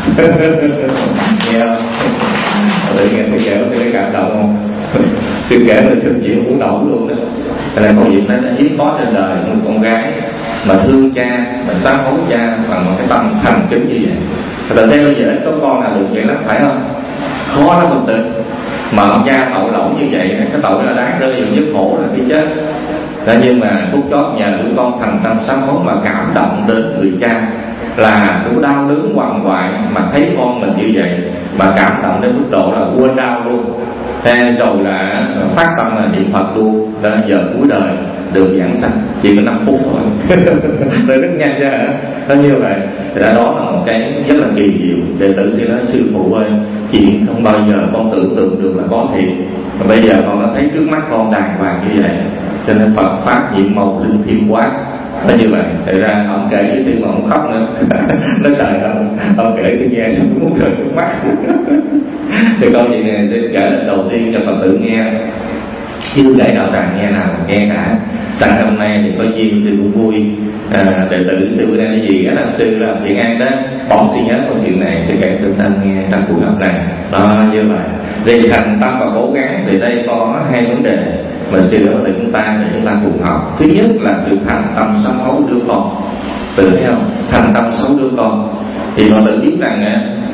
S1: Nghe không? Tự nghe tôi kể tôi cảm động không? Tôi kể là sự chuyện cũng nổi luôn đó. Là câu chuyện đó hiếm có trên đời, một con gái mà thương cha, mà sám hối cha bằng một cái tâm thành kính như vậy. Thật theo bây giờ có con nào được vậy lắm, phải không? Khó lắm Phật tử. Mà ông cha tội lỗi như vậy, cái tội là đáng rơi vào giấc khổ là khi chết. Nhưng mà phút chót nhờ đứa con thành tâm sám hối mà cảm động đến người cha, là cứ đau đớn hoằng hoại mà thấy con mình như vậy mà cảm động đến mức độ là quên đau luôn. Rồi là phát tâm là niệm Phật luôn. Đến giờ cuối đời được giảng sanh chỉ có 5 phút thôi. Rồi rất nhanh chứ hả? Nó như vậy. Thì đó là một cái rất là kỳ diệu. Đệ tử sẽ nói sư phụ ơi, chuyện không bao giờ con tưởng tượng được là có thiệt. Mà bây giờ con đã thấy trước mắt con đàng hoàng như vậy, cho nên Phật pháp nhiệm màu linh thiêng quá. Nó như vậy. Thật ra ông kể với sư mà ông khóc nữa. Nói trời ông kể tôi nghe tôi muốn rơi nước mắt. Thì câu chuyện này tôi kể lần đầu tiên cho Phật tử nghe, chứ kể đạo tràng nghe nào nghe cả. Sẵn hôm nay thì có duyên sư cũng vui. Đệ tử sư bữa nay là gì á, sư là Thiện An đó, bỗng suy nhớ câu chuyện này sư kể cho ta nghe trong buổi học này. Đó như vậy. Vì thành tâm và cố gắng thì đây có 2 vấn đề mà sư ở chúng ta để chúng ta cùng học. Thứ nhất là sự thành tâm sám hối đứa con. Tự theo thành tâm xấu đứa con thì mọi người biết rằng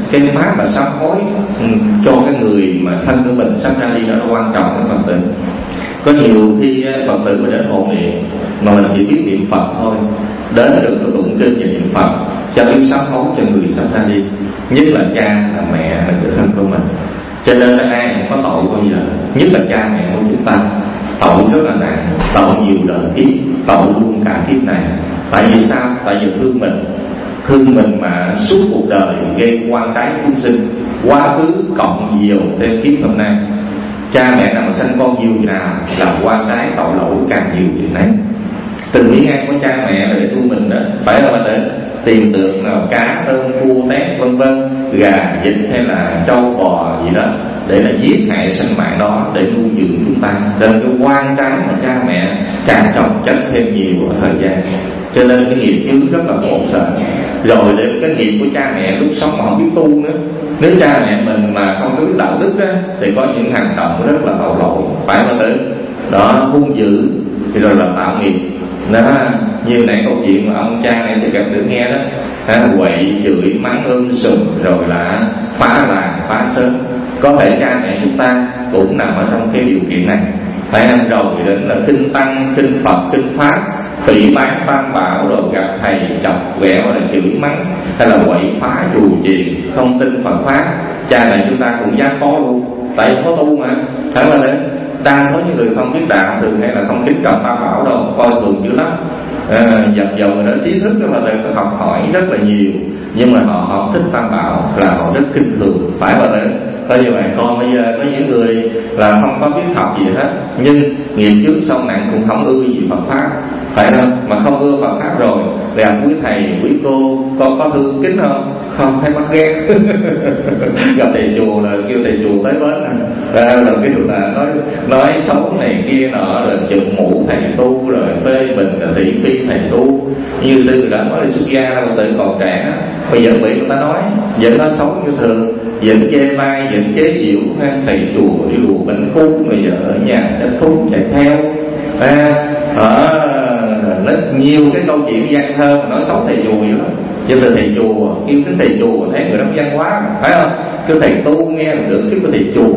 S1: cái pháp mà sám hối cho cái người mà thân của mình sắp ra đi đó nó quan trọng cái Phật tử. Có nhiều khi Phật tử mà đến hộ niệm mà mình chỉ biết niệm Phật thôi, đến được cái tụng kinh và niệm Phật cho biết sám hối cho người sắp ra đi, nhất là cha là mẹ là người thân của mình. Cho nên là ai cũng có tội bao giờ, nhất là cha mẹ của chúng ta, tội rất là nặng, tội nhiều đời kiếp, tội luôn cả kiếp này. Tại vì sao? Tại vì thương mình mà suốt cuộc đời gây quan trái chúng sinh, quá khứ cộng nhiều thêm kiếp hôm nay. Cha mẹ nào mà sanh con nhiều nào làm quan trái tội lỗi càng nhiều việc nấy. Tình nghĩa an của cha mẹ để tu mình đó phải là để tìm được nào cá tôm cua tép vân vân, gà vịt hay là trâu bò gì đó để là giết hại sinh mạng đó để nuôi dưỡng chúng ta. Nên cái quan trái mà cha mẹ càng trồng chất thêm nhiều ở thời gian, cho nên cái nghiệp chướng rất là khổ sở. Rồi để cái nghiệp của cha mẹ lúc sống mà không biết tu nữa, nếu cha mẹ mình mà không có biết đạo đức đó, thì có những hành động rất là tội lỗi, phải là tử đó, hung dữ thì rồi là tạo nghiệp đó. Như nãy câu chuyện mà ông cha này thì gặp được nghe đó, quậy chửi mắng sùm rồi là phá làng phá xóm. Có thể cha mẹ chúng ta cũng nằm ở trong cái điều kiện này, phải ăn rồi đến là kinh tăng, kinh Phật, kinh Pháp, phỉ bán tam bảo, rồi gặp thầy chọc ghẹo là chửi mắng hay là quậy phá trù trì, không tin Phật Pháp. Cha mẹ chúng ta cũng dám có luôn, tại có tu mà. Thật là đấy, đa số những người không biết đạo thường hay là không kính trọng tam bảo đâu, coi thường dữ lắm. Dần dần người đó trí thức mà người ta học hỏi rất là nhiều, nhưng mà họ thích tam bảo là họ rất kinh thường, phải là đấy. Có như vậy. Còn bây giờ có những người là không có biết học gì hết, nhưng nghiệp chướng sâu nặng cũng không ưa gì Phật Pháp, phải không? Mà không ưa Phật Pháp rồi gặp quý thầy quý cô có thương kính không? Không, thấy mắt ghét. Gặp thầy chùa là kêu thầy chùa tới bến rồi cái là nói xấu này kia nọ, rồi chụp mũ thầy tu, rồi phê bình thị phi thầy tu. Như sư đã nói là xuất gia là một tự còn trẻ, bây giờ bị người ta nói vẫn nói xấu như thường, vẫn chê bai, vẫn chế giễu thầy chùa đi lùa bệnh phúc, bây giờ ở nhà sẽ phúc chạy theo. Rất nhiều cái câu chuyện văn thơ mà nói xấu thầy chùa vậy đó. Chứ thầy chùa, kêu cái thầy chùa thấy người đó văn hóa, phải không? Kêu thầy tu nghe được cái của thầy chùa.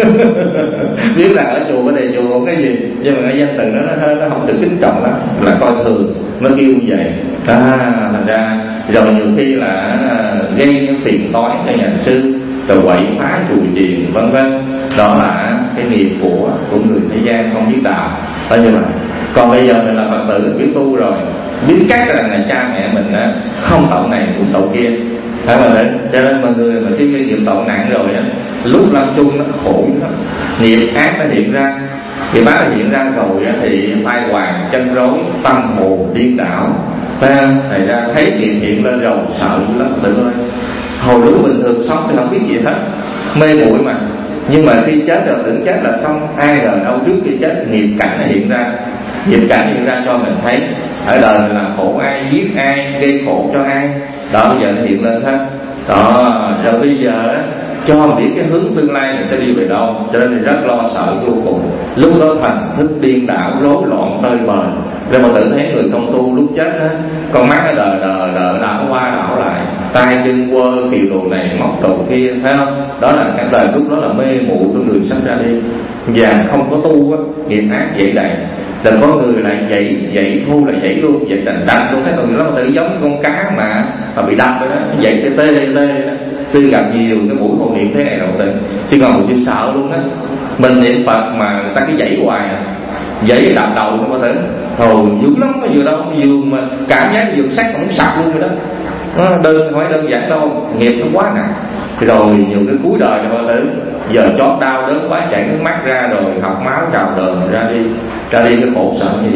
S1: Biết là ở chùa cái thầy chùa cái gì, nhưng mà cái danh từ nó không được kính trọng lắm, là coi thường, nó kêu như vậy. Thành ra rồi nhiều khi là gây những phiền toái cho nhà sư, rồi quậy phá chùa chiền vân vân. Đó là cái nghiệp của người thế gian không biết đạo. Đó như vậy. Còn bây giờ mình là Phật tử biết tu rồi, biết chắc rằng là cha mẹ mình không tội này cũng tội kia, phải mà đấy. Cho nên mọi người mà khi nghiệp tội nặng rồi á, lúc lâm chung nó khổ lắm, nghiệp ác nó hiện ra, thì bác nó hiện ra rồi thì tai hoàng chân rối, tâm hồn điên đảo, phải không? Thành ra thấy nghiệp hiện lên rồi sợ dữ lắm tự ơi. Hồi lúc bình thường sống thì không biết gì hết, mê muội mà. Nhưng mà khi chết rồi tưởng chết là xong, ai rồi đâu trước khi chết nghiệp cảnh nó hiện ra, nghiệp cảnh hiện ra cho mình thấy ở đời mình làm khổ ai, giết ai, gây khổ cho ai, đó bây giờ nó hiện lên hết. Đó, rồi bây giờ cho mình biết cái hướng tương lai mình sẽ đi về đâu, cho nên mình rất lo sợ vô cùng. Lúc đó thần thức điên đảo, rối loạn tơi bời. Rồi mà tự thấy người không tu lúc chết đó, con mắt nó đờ đảo qua đảo lại, tay chân quơ kiều đồ này móc đồ kia, thấy không? Đó là cái đời lúc đó là mê muội của người sắp ra đi, và không có tu á, nghiệp ác dậy đầy. Là có người lại dậy thu là dậy luôn, dậy đập luôn, thấy người đó tự giống con cá mà bị đập rồi đó, dậy cái tê đó. Sư gặp nhiều cái buổi hộ niệm thế này đầu tiên, sư còn một sư sợ luôn đó. Mình niệm Phật mà người ta cứ dậy hoài, dậy đập đầu nó có thể hồi dữ lắm, có vừa đâu vừa mà cảm giác vừa sắc cũng sặc luôn rồi đó. Nó đơn giản đâu, nghiệp nó quá nặng. Rồi nhiều cái cuối đời rồi có thể giờ chót đau đớn quá chảy nước mắt ra, rồi học máu trào đờn ra đi cái khổ sở như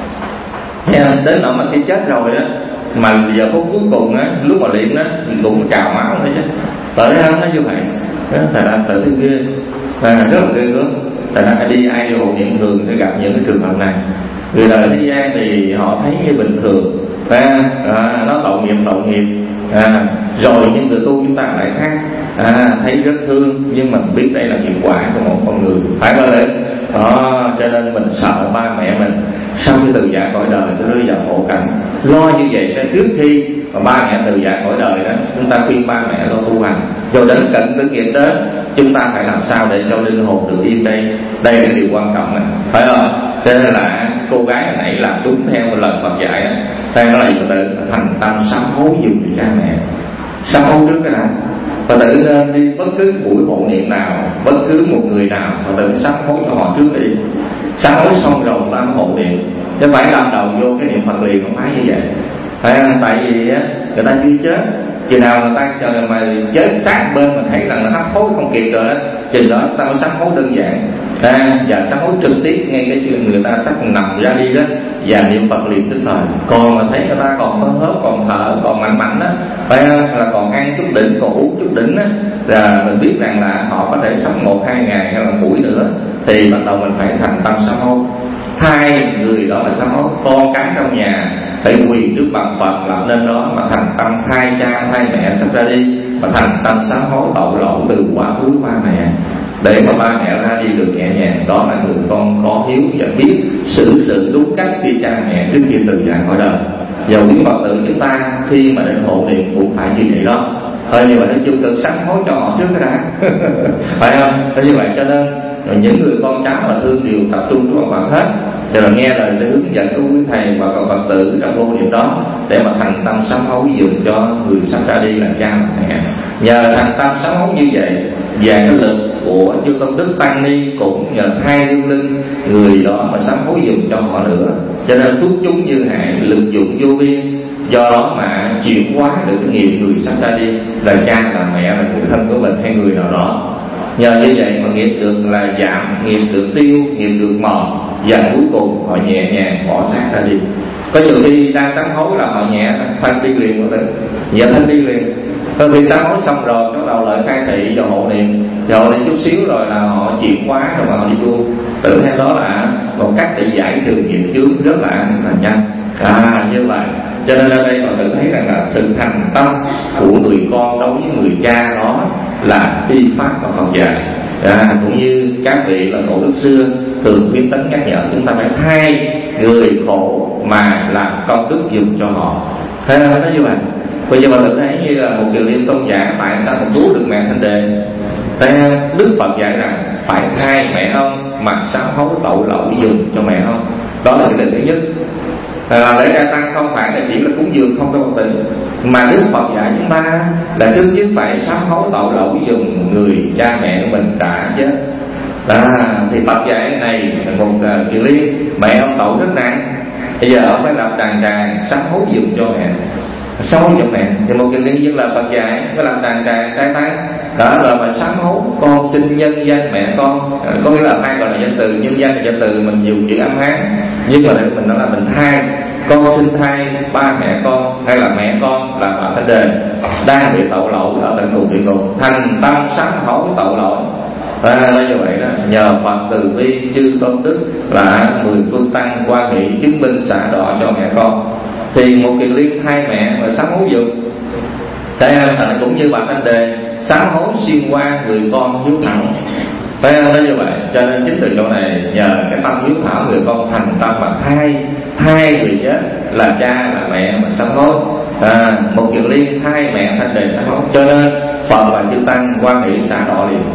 S1: vậy. Đến nỗi mà khi chết rồi đó, mà giờ phút cuối cùng á, lúc mà liệm đó cũng trào máu thôi chứ, tới không nó như vậy. Đó thành ra tự thấy ghê, rất là ghê gớm. Thành ra đi ai đi hộ niệm thường sẽ gặp những cái trường hợp này. Người đời thế gian thì họ thấy như bình thường, nó tội nghiệp. Rồi những người tu chúng ta lại khác, thấy rất thương, nhưng mà biết đây là hiệu quả của một con người, phải không đấy? Đó, cho nên mình sợ ba mẹ mình sau khi từ giã cõi đời sẽ rơi vào khổ cảnh. Lo như vậy nên trước khi mà ba mẹ từ giã cõi đời đó, chúng ta khuyên ba mẹ lo tu hành, Rồi đến cận tử nghiệp đến, chúng ta phải làm sao để cho linh hồn được yên đây. Đây là điều quan trọng này, phải không? Cho nên là cô gái này làm đúng theo lời Phật dạy. Theo nó là tự thành tâm sám hối dùng cho cha mẹ. Sám hối trước cái đã. Phật tử nên đi bất cứ buổi hộ niệm nào, bất cứ một người nào, Phật tử sám hối cho họ trước đi. Sám hối xong rồi ta mới hộ niệm, chứ phải làm đầu vô cái niệm Phật liền không phải như vậy. Phải không? Tại vì á, người ta chưa chết, chừng nào người ta chờ mà chết sát bên mình thấy rằng là hấp hối không kịp rồi đó, chừng đó ta mới sám hối đơn giản. Và sám hối trực tiếp ngay cái chuyện người ta sắp nằm ra đi đó, và niệm Phật liền tức thời. Còn mà thấy người ta còn hớp hớp, còn thở, còn mạnh mạnh đó, phải không? Là còn ăn chút đỉnh, còn uống chút đỉnh đó, là mình biết rằng là họ có thể sống 1-2 ngày hay là buổi nữa, thì bắt đầu mình phải thành tâm sám hối. Hai người đó là sám hối, con cái trong nhà phải quỳ trước bàn Phật làm nên đó mà thành tâm hai cha hai mẹ sắp ra đi, mà thành tâm sám hối tội lỗi từ quá khứ ba mẹ, để mà ba mẹ ra đi được nhẹ nhàng. Đó là người con có hiếu và biết xử sự đúng cách khi cha mẹ trước khi từ già khỏi đời. Dầu quý Phật tử chúng ta khi mà đến hộ niệm cũng phải như vậy đó. Thôi như vậy nói chung cần sám hối cho họ trước cái đã phải không? Thế như vậy cho nên những người con cháu mà thương đều tập trung trong Phật hết, để là nghe lời sẽ hướng dẫn của quý thầy và các Phật tử trong vô niệm đó, để mà thành tâm sám hối dùm cho người sắp ra đi là cha mẹ. Nhờ thành tâm sám hối như vậy và cái lực của chư công đức tăng ni cũng nhờ hai hương linh người đó mà sám hối dùm cho họ nữa, cho nên phước chúng như hại, lực dụng vô biên. Do đó mà chuyển hóa được cái nghiệp người sắp ra đi là cha là mẹ là người thân của mình hay người nào đó. Nhờ như vậy mà nghiệp được là giảm, nghiệp được tiêu, nghiệp được mòn, và cuối cùng họ nhẹ nhàng bỏ xác ra đi. Có nhiều khi đang sám hối là họ nhẹ thân đi liền của mình, nhẹ thân đi liền. Có khi sám hối xong rồi bắt đầu lại khai thị và hộ niệm, rồi chút xíu rồi là họ chuyển hóa rồi mà họ đi luôn. Tự theo đó là một cách để giải trừ nghiệp chướng rất là nhanh. Như vậy cho nên ở đây mọi người thấy rằng là sự thành tâm của người con đối với người cha đó là y pháp và Phật dạy. Cũng như các vị là tổ đức xưa thường khuyến tấn nhắc nhở chúng ta phải thay người khổ mà làm công đức dùng cho họ. Thế nên nó như vậy. Bây giờ mọi người thấy như là một điều liên tôn giả tại sao một cứu được mẹ Thanh Đề. Đức Phật dạy rằng phải thay mẹ ông mà sám hối tội lỗi dùng cho mẹ ông. Đó là cái điều thứ nhất. Lễ Trai Tăng không phải là chỉ là cúng dường không có Phật tử, mà Đức Phật dạy chúng ta là trước nhất phải sám hối tội lỗi dùng người cha mẹ của mình đã chết. Thì Phật dạy này là một chuyện liên, mẹ ông tội rất nặng, bây giờ ông phải làm đàn tràng sám hối dùng cho mẹ, sám hối cho mẹ. Thì một chuyện liên như là Phật dạy phải làm đàn tràng trai tán, đó là mà sám hối con xin nhân danh mẹ con, có nghĩa là hai gọi là danh từ, nhân danh là danh từ mình dùng chữ âm Hán, nhưng mà mình nói là mình thay, con xin thay ba mẹ con hay là mẹ con là Phật Thanh Đề đang bị tội lỗi ở tận cùng địa ngục, thành tâm sám hối tội lỗi. Là như vậy đó, nhờ Phật từ bi chư công đức là 10 phương tăng quan nghị chứng minh xả đọa cho mẹ con, thì một kiền liên thay mẹ và sám hối dùng. Thế nên cũng như bà Thanh Đề sám hối xuyên qua người con hiếu thảo. Phải không? Nó như vậy. Cho nên chính từ chỗ này nhờ cái tâm hiếu thảo người con thành tâm mà thay người chết là cha là mẹ mà sám hối. Một kiền liên thay mẹ Thanh Đề sám hối. Cho nên Phật và chư tăng quan hệ xả đọa liền.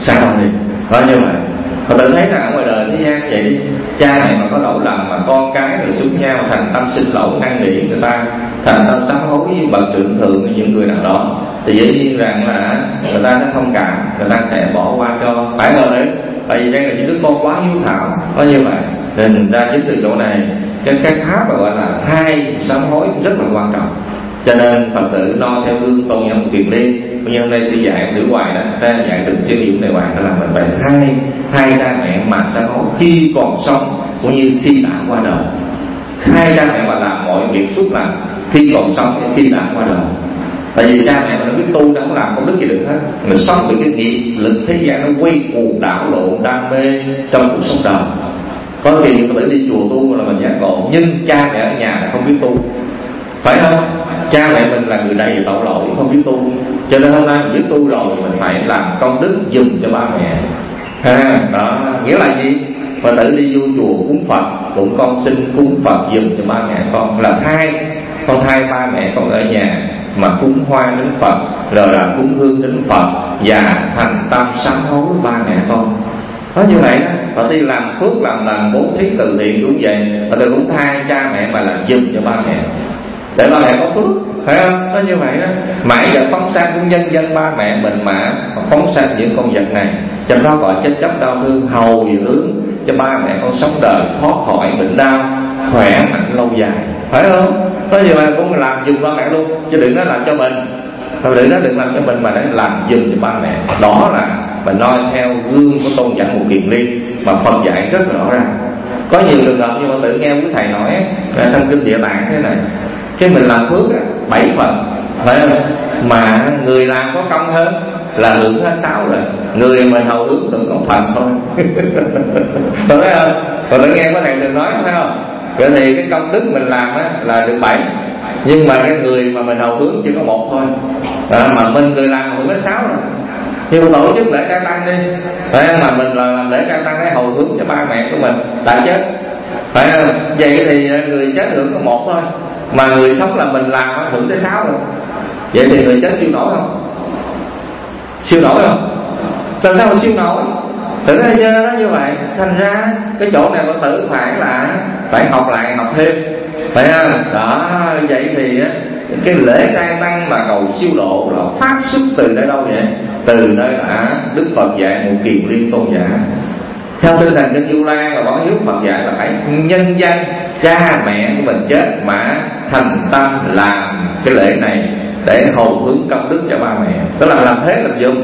S1: Đó như vậy. Họ tự thấy rằng ở ngoài đời thế gian vậy đi, cha mẹ mà có lỗi lầm mà con cái rồi xúm nhau thành tâm xin lỗi năn nỉ người ta, thành tâm sám hối với bậc trưởng thượng với những người nào đó, thì dĩ nhiên rằng là người ta sẽ thông cảm, người ta sẽ bỏ qua cho. Phải rồi đấy, tại vì đây là những đứa con quá hiếu thảo. Có như vậy nên ra chính từ chỗ này cái pháp mà gọi là thay sám hối rất là quan trọng. Cho nên Phật tử lo theo gương tôn nhân Việt Liên, nhưng hôm nay sẽ dạy nữ hoài đó, ta dạy từng siêu dụng này hoài đó là mình phải hai cha mẹ mà sám hối khi còn sống cũng như khi đã qua đời. Hai cha mẹ mà làm mọi việc suốt làm khi còn sống khi đã qua đời. Tại vì cha mẹ nó biết tu đã không làm công đức gì được hết, mình sống vì cái nghiệp lực thế gian nó quay cuồng đảo lộn đam mê trong cuộc sống đời. Có khi có thể đi chùa tu là mình giác ngộ, nhưng cha mẹ ở nhà là không biết tu, phải không? Cha mẹ mình là người đầy tội lỗi không biết tu, cho nên hôm nay mình biết tu rồi mình phải làm công đức dùm cho ba mẹ. Đó nghĩa là gì? Phật tử đi vô chùa cúng Phật cũng con xin cúng Phật dùm cho ba mẹ con, là con thay ba mẹ con ở nhà mà cúng hoa đến Phật rồi là cúng hương đến Phật và thành tâm sám hối ba mẹ con. Nói như vậy đó, Phật tử làm phước làm lành bố thí từ thiện cũng vậy, Phật tử cũng thay cha mẹ mà làm giùm cho ba mẹ để ba mẹ có phước, phải không? Nói như vậy đó, mãi giờ phóng sanh cũng nhân danh ba mẹ mình mà phóng sanh những con vật này, cho nó gọi chết chấp đau thương, hầu hướng cho ba mẹ con sống đời thoát khỏi bệnh đau, khỏe mạnh lâu dài, phải không? Nói như vậy cũng làm giùm ba mẹ luôn, chứ đừng nói làm cho mình. Đừng làm cho mình mà để làm giùm cho ba mẹ. Đó là mình noi theo gương của tôn giả Mục Kiền Liên mà Phật dạy rất rõ ràng. Có nhiều trường hợp như mà tự nghe quý thầy nói trong kinh Địa Tạng thế này, cái mình làm phước 7 phần, phải không? Mà người làm có công hơn là hưởng hết 6 rồi, người mình hầu hướng tưởng có phần thôi. Phải không? Còn tự nghe có thầy từng nói, phải không? Vậy thì cái công đức mình làm là được 7, nhưng mà cái người mà mình hầu hướng chỉ có 1 thôi, mà mình người làm hưởng hết 6 rồi. Nhưng mà tổ chức lễ trai tăng đi, phải không? Mà mình làm lễ trai tăng để hầu hướng cho ba mẹ của mình đã chết, phải không? Vậy thì người chết hưởng có 1 thôi, mà người sống là mình làm hưởng tới 6 rồi. Vậy thì người chết siêu nổi không? Siêu nổi không? Làm sao mà siêu nổi? Tự ra chơi nó như vậy. Thành ra cái chỗ này Phật tử phải học lại, học thêm, phải không? Đó, vậy thì cái lễ trai tăng mà cầu siêu độ là phát xuất từ nơi đâu vậy? Từ nơi là Đức Phật dạy Mục Kiền Liên tôn giả. Theo tinh thần kinh Du Lan và Báo Hiếu Phật dạy là phải nhân danh cha mẹ của mình chết mà thành tâm làm cái lễ này để hầu hướng công đức cho ba mẹ. Tức là làm thế làm dùm.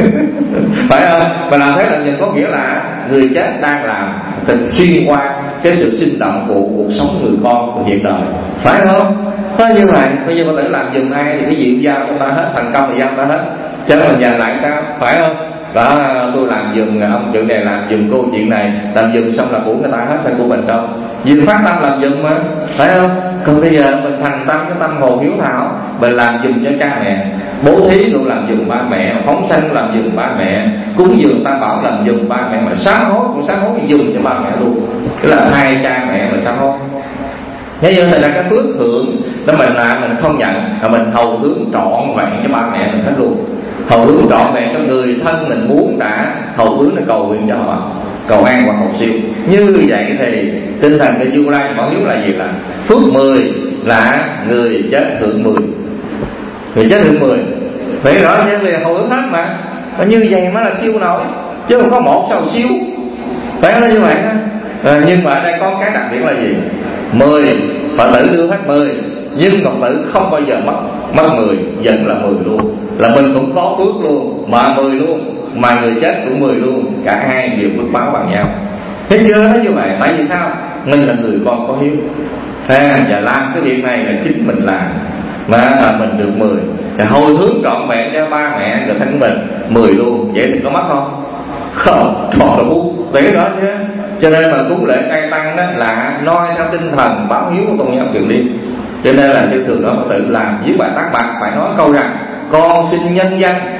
S1: Phải không? Mà làm thế làm dùm có nghĩa là người chết đang làm tình xuyên qua cái sự sinh động của cuộc sống người con của hiện đời, phải không? Có như vậy, bây giờ có thể làm dùm ai thì cái gì cũng giao cho ta hết, thành công thì giao ta hết, cho mình dành lại sao, phải không? Đó, tôi làm dùm ông chuyện này, làm dùm cô chuyện này, làm dùm xong là của người ta hết, phải của mình đâu. Vì phát tâm làm dùm mà, phải không? Còn bây giờ mình thành tâm cái tâm hồ hiếu thảo, mình làm dùm cho cha mẹ, bố thí cũng làm dùm ba mẹ, phóng sanh làm dùm ba mẹ, cúng dường tam bảo làm dùm ba mẹ, mà sám hối cũng sám hối dùm cho ba mẹ luôn. Tức là hai cha mẹ mà sám hối. Thế nhưng là cái phước hưởng đó mình làm mình không nhận, mà mình hầu hướng trọn vẹn cho ba mẹ mình hết luôn, hầu hướng trọn vẹn cho người thân mình muốn đã hầu hướng để cầu nguyện cho họ, cầu an hoặc cầu siêu. Như vậy thì tinh thần cái Du Lan Bảo Hiếu là gì? Là phước 10 là người chết hưởng 10, người chết hưởng 10, phải rõ chứ, vì hầu hướng hết mà như vậy mới là siêu nổi, chứ không có một sao siêu, phải nói như vậy đó. Nhưng mà ở đây có cái đặc điểm là gì? 10 Phật tử đưa hết 10, nhưng Phật tử không bao giờ mất 10, vẫn là 10 luôn, là mình cũng có phước luôn mà 10 luôn, mà người chết cũng 10 luôn, cả hai đều phước báo bằng nhau. Thế chưa? Nó như vậy. Tại vì sao? Mình là người con có hiếu, và làm cái việc này là chính mình làm mà mình được 10, thì hồi hướng trọn vẹn cho ba mẹ người thân mình 10 luôn. Vậy thì có mất không? Không, trọn là phúc. Vậy đó chứ. Cho nên mà cúng lễ trai tăng đó là noi theo tinh thần báo hiếu của tôn giáo Kiền Liên. Cho nên là sư thường đó tự làm với bài tác bạc phải nói câu rằng con xin nhân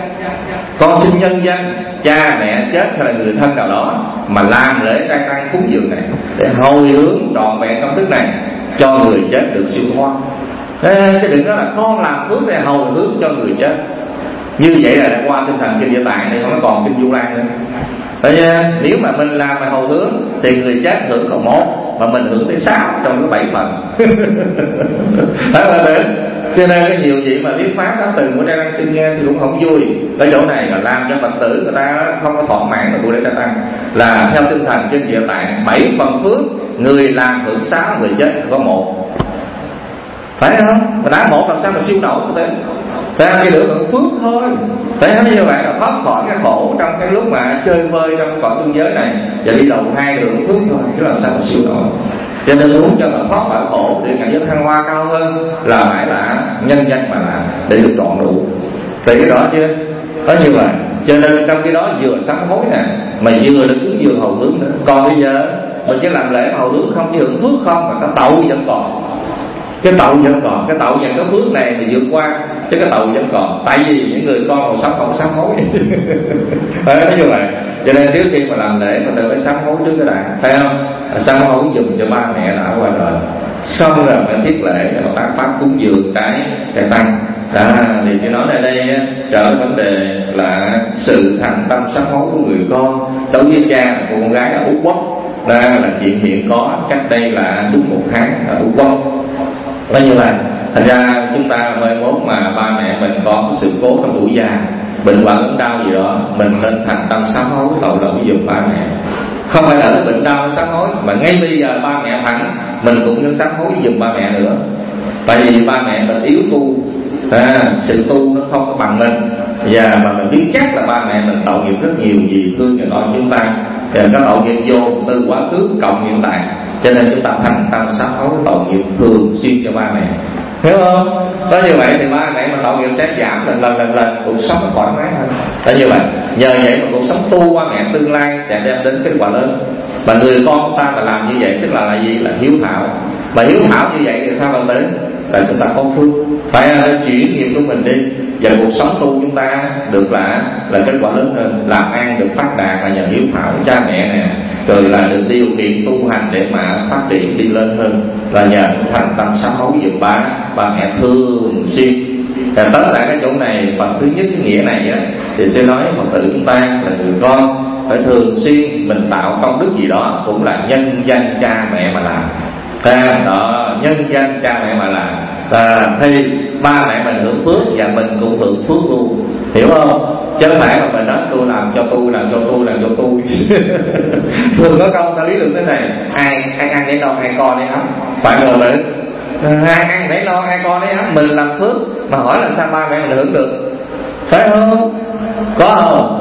S1: danh cha mẹ chết hay là người thân nào đó mà làm lễ trai tăng cúng dường này để hồi hướng trọn vẹn công đức này cho người chết được siêu thoát. Chứ đừng nói là con làm phước để hồi hướng cho người chết. Như vậy là qua tinh thần kinh Địa Tạng thì không còn kinh Du Lan nữa. Tại vì nếu mà mình làm mà hồi hướng thì người chết hưởng còn 1, mà mình hưởng tới 6 trong cái 7 phần. Đó là thế. Cho nên cái nhiều vị mà thuyết pháp đó từ của Trai Tăng xin nghe thì cũng không vui. Cái chỗ này là làm cho Phật tử người ta không có thỏa mãn được của Trai Tăng. Là theo tinh thần trên Địa Tạng 7 phần phước, người làm hưởng 6, người chết có 1. Phải không? Mà đã 1 làm sao mà siêu nổi như thế? Ra cái lửa hưởng phước thôi. Thế như vậy là thoát khỏi cái khổ trong cái lúc mà chơi vơi trong cõi tương giới này, và đi đầu thai hưởng phước thôi, chứ làm sao mà siêu nổi. Cho nên muốn cho mình thoát khỏi khổ để cảnh giới thăng hoa cao hơn là phải là nhân danh mà làm để được trọn đủ. Thì cái đó chứ có như vậy. Cho nên trong cái đó vừa sám hối nè, mà vừa được cúng dường hầu hướng nữa. Còn bây giờ mình chỉ làm lễ hầu hướng không, chỉ hưởng phước không, mà cái tậu vẫn còn. Cái tậu vẫn còn, cái tậu nhận cái phước này thì vượt qua, chứ cái tậu vẫn còn. Tại vì những người con còn sống không có sám hối. Nói như vậy. Cho nên trước khi mà làm lễ mình đều phải sám hối trước cái đã, phải không? Sám hối dùng cho ba mẹ đã qua đời, xong rồi phải thiết lễ để mà tác pháp cúng dường cái tăng. Thì tôi nói ở đây trở vấn đề là sự thành tâm sám hối của người con đối với cha của con gái ở Úc Quốc. Đó là chuyện hiện có cách đây là đúng 1 tháng ở Úc Quốc. Đó như là thành ra chúng ta mai mốt mà ba mẹ mình có sự cố trong tuổi già, bệnh hoạn ốm đau gì đó, mình nên thành tâm sám hối tội lỗi giùm ba mẹ. Không phải là bệnh đau sám hối, mà ngay bây giờ ba mẹ thẳng mình cũng nên sám hối giùm ba mẹ nữa. Tại vì ba mẹ mình yếu tu, sự tu nó không có bằng mình, và mà mình biết chắc là ba mẹ mình tội nghiệp rất nhiều vì thương và lo chúng ta. Có tội nghiệp vô từ quá khứ cộng hiện tại, cho nên chúng ta thành tâm sám hối tội nghiệp thường xuyên cho ba mẹ, hiểu không? Đó như vậy thì ba mẹ mà tội nghiệp sẽ giảm lần cuộc sống thoải mái hơn. Đó như vậy nhờ vậy mà cuộc sống tu ba mẹ tương lai sẽ đem đến kết quả lớn. Mà người con của ta mà làm như vậy tức là gì? Là hiếu thảo. Mà hiếu thảo như vậy thì sao bằng tới? Là chúng ta có phước, phải chuyển nghiệp của mình đi, và cuộc sống tu chúng ta được là kết quả lớn hơn, làm ăn được phát đạt là nhờ hiếu thảo của cha mẹ nè, rồi là được điều kiện tu hành để mà phát triển đi lên hơn là nhờ thành tâm sám hối giùm ba mẹ thường xuyên. Tóm lại cái chỗ này, phần thứ nhất cái nghĩa này á, thì sẽ nói Phật tử chúng ta là người con phải thường xuyên mình tạo công đức gì đó, cũng là nhân danh cha mẹ mà làm. Đó, nhân danh cha mẹ mà làm thì ba mẹ mình hưởng phước và mình cũng hưởng phước luôn, hiểu không? Chứ không phải mà mình nói tôi làm cho tôi thường có câu ta lý luận thế này: ai ăn để no ai con đấy ấm, phải rồi đấy. Ai ăn để no ai con đấy ấm, mình làm phước mà hỏi là sao ba mẹ mình hưởng được, phải không? Có không?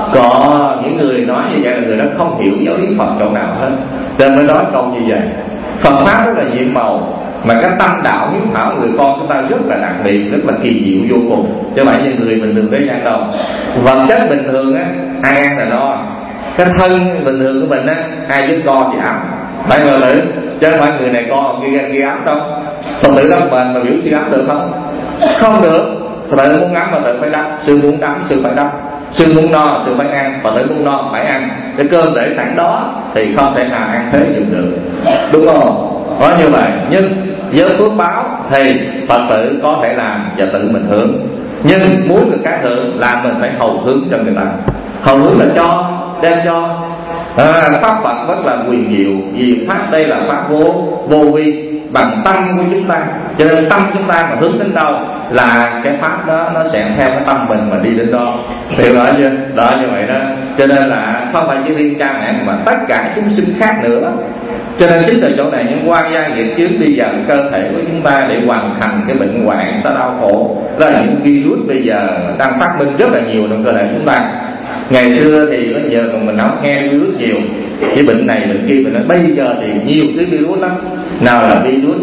S1: Có những người nói như vậy là người đó không hiểu giáo lý Phật chỗ nào hết, nên mới nói câu như vậy. Phật pháp rất là nhiệm màu, mà cái tâm đạo hiếu thảo người con chúng ta rất là đặc biệt, rất là kỳ diệu vô cùng, chứ không phải như người bình thường thế gian đâu. Vật chất bình thường á, ai ăn là no. Cái thân bình thường của mình á, ai với con thì ấm, phải người nữ, chứ không phải người này con kia ấm đâu. Phật tử đắp bền mà biểu siêu ấm được không? Không được. Phật tử muốn ấm mà tự phải đắp, sư muốn đắp sư phải đắp, sư muốn no sư phải ăn, Phật tử muốn no phải ăn. Cái cơm để sẵn đó thì không thể nào ăn thế dùng được, đúng không? Có như vậy. Nhưng với phước báo thì Phật tử có thể làm và tự mình hưởng, nhưng muốn người khác hưởng làm mình phải hầu hướng cho người ta. Hầu hướng là cho, đem cho. Pháp Phật rất là quyền diệu, vì pháp đây là pháp vô vi bằng tâm của chúng ta, cho nên tâm chúng ta mà hướng đến đâu là cái pháp đó nó sẽ theo cái tâm mình mà đi đến đó, hiểu rõ chưa? Đó như vậy đó, cho nên là không phải chỉ riêng cha mẹ mà tất cả chúng sinh khác nữa. Cho nên chính từ chỗ này những quan gia nghiệp chướng đi vào cơ thể của chúng ta để hoàn thành cái bệnh hoạn ta đau khổ, đó là những virus bây giờ đang phát minh rất là nhiều trong cơ thể chúng ta. Ngày xưa thì bây giờ còn mình không nghe virus nhiều, cái bệnh này bệnh kia, bệnh đó. Bây giờ thì nhiều cái virus lắm, nào là virus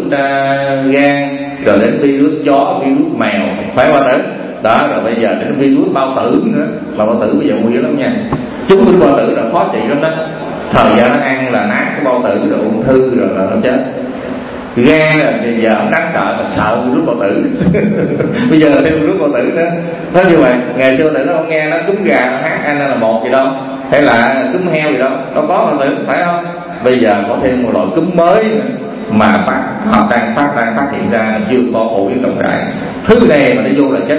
S1: gan, rồi đến virus chó, virus mèo, phải qua tới đó, rồi bây giờ đến virus bao tử nữa. Mà bao tử bây giờ nguy lắm nha, chúng với bao tử là khó trị lắm đó. Thời gian nó ăn là nát cái bao tử rồi ung thư rồi là nó chết. Gan là bây giờ đáng sợ, mà sợ virus bao tử bây giờ thêm virus bao tử nữa. Nó như vậy, ngày xưa tự nó không nghe nó cúm gà nó H1N1 gì đâu, hay là cúm heo gì đâu, đâu có bao tử, phải không? Bây giờ có thêm một loại cúm mới nữa mà họ đang phát hiện ra chưa có phổ biến rộng rãi. Thứ này mà nó vô là chết.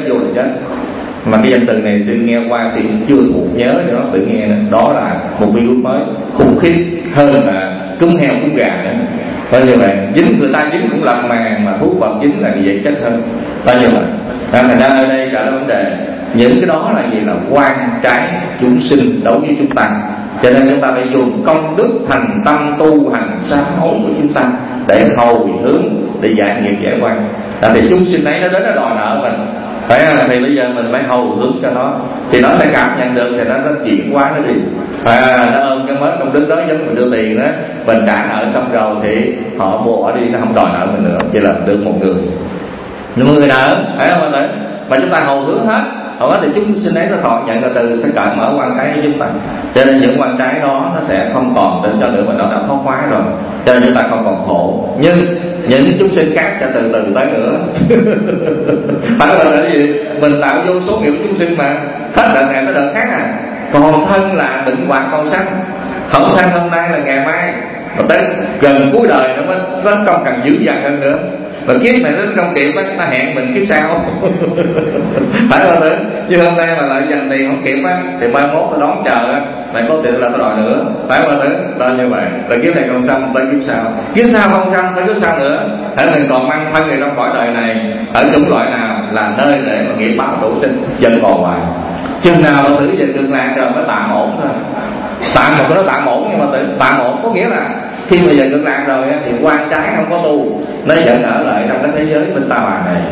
S1: Mà cái danh từ này sự nghe qua thì chưa thuộc nhớ nữa, tự nghe nữa. Đó là một virus mới khủng khiếp hơn là cúm heo cúm gà nữa. Đó như vậy, dính người ta dính cũng lầm màng, mà thú vật dính là vậy chết hơn. Đó như vậy. Thành ra ở đây trả lời vấn đề, những cái đó là gì? Là quan trái chúng sinh đối với chúng ta. Cho nên chúng ta phải dùng công đức thành tâm tu hành sám hối của chúng ta để hồi hướng, để giải nghiệp giải quan. Tại vì chúng sinh ấy nó đến nó đòi nợ mình, phải là thì bây giờ mình phải hầu hướng cho nó, thì nó sẽ cảm nhận được, thì nó chuyển qua nó đi, nó ôm cái mớ công đức đó, giống mình đưa tiền đó, mình trả nợ xong rồi thì họ bỏ đi, nó không đòi nợ mình nữa, chỉ là được một người, nhưng mà người nợ, phải không? Mà chúng ta hầu hướng hết, hầu hết thì chúng sinh ấy nó thọ nhận là từ sẽ cởi mở quan trái của chúng ta, cho nên những quan trái đó nó sẽ không còn đến cho nữa, mà nó đã thoát hóa rồi, cho nên chúng ta không còn khổ. Nhưng những chúng sinh khác sẽ từ từ tới nữa phải là cái gì? Mình tạo vô số nghiệp chúng sinh mà hết đợt này tới đợt khác à. Còn thân là bệnh hoạn không sanh, không sanh hôm nay là ngày mai, mà tới gần cuối đời nó mới không cần dữ dằn hơn nữa. Mà kiếp này nó không kịp á, nó hẹn mình kiếp sau. Phải không tử? Chứ hôm nay mà lại dành tiền không kịp á, thì mai mốt nó đón chờ á, lại có tiền là nó đòi nữa. Phải không tử? Đó như vậy. Rồi kiếp này không xong tới kiếp sau, kiếp sau không xong tới kiếp sau nữa. Hãy mình còn mang thân người trong cõi đời này ở chủng loại nào là nơi để mà nghiệp báo đủ sinh dân còn hoài. Chừng nào mà tử về cực lạc rồi mới tạm ổn thôi. Tạm một cái nó tạm ổn, nhưng mà tử tạm ổn có nghĩa là khi mà về cực lạc rồi thì quan trái không có tu, nó vẫn ở lại trong cái thế giới bên ta bà này.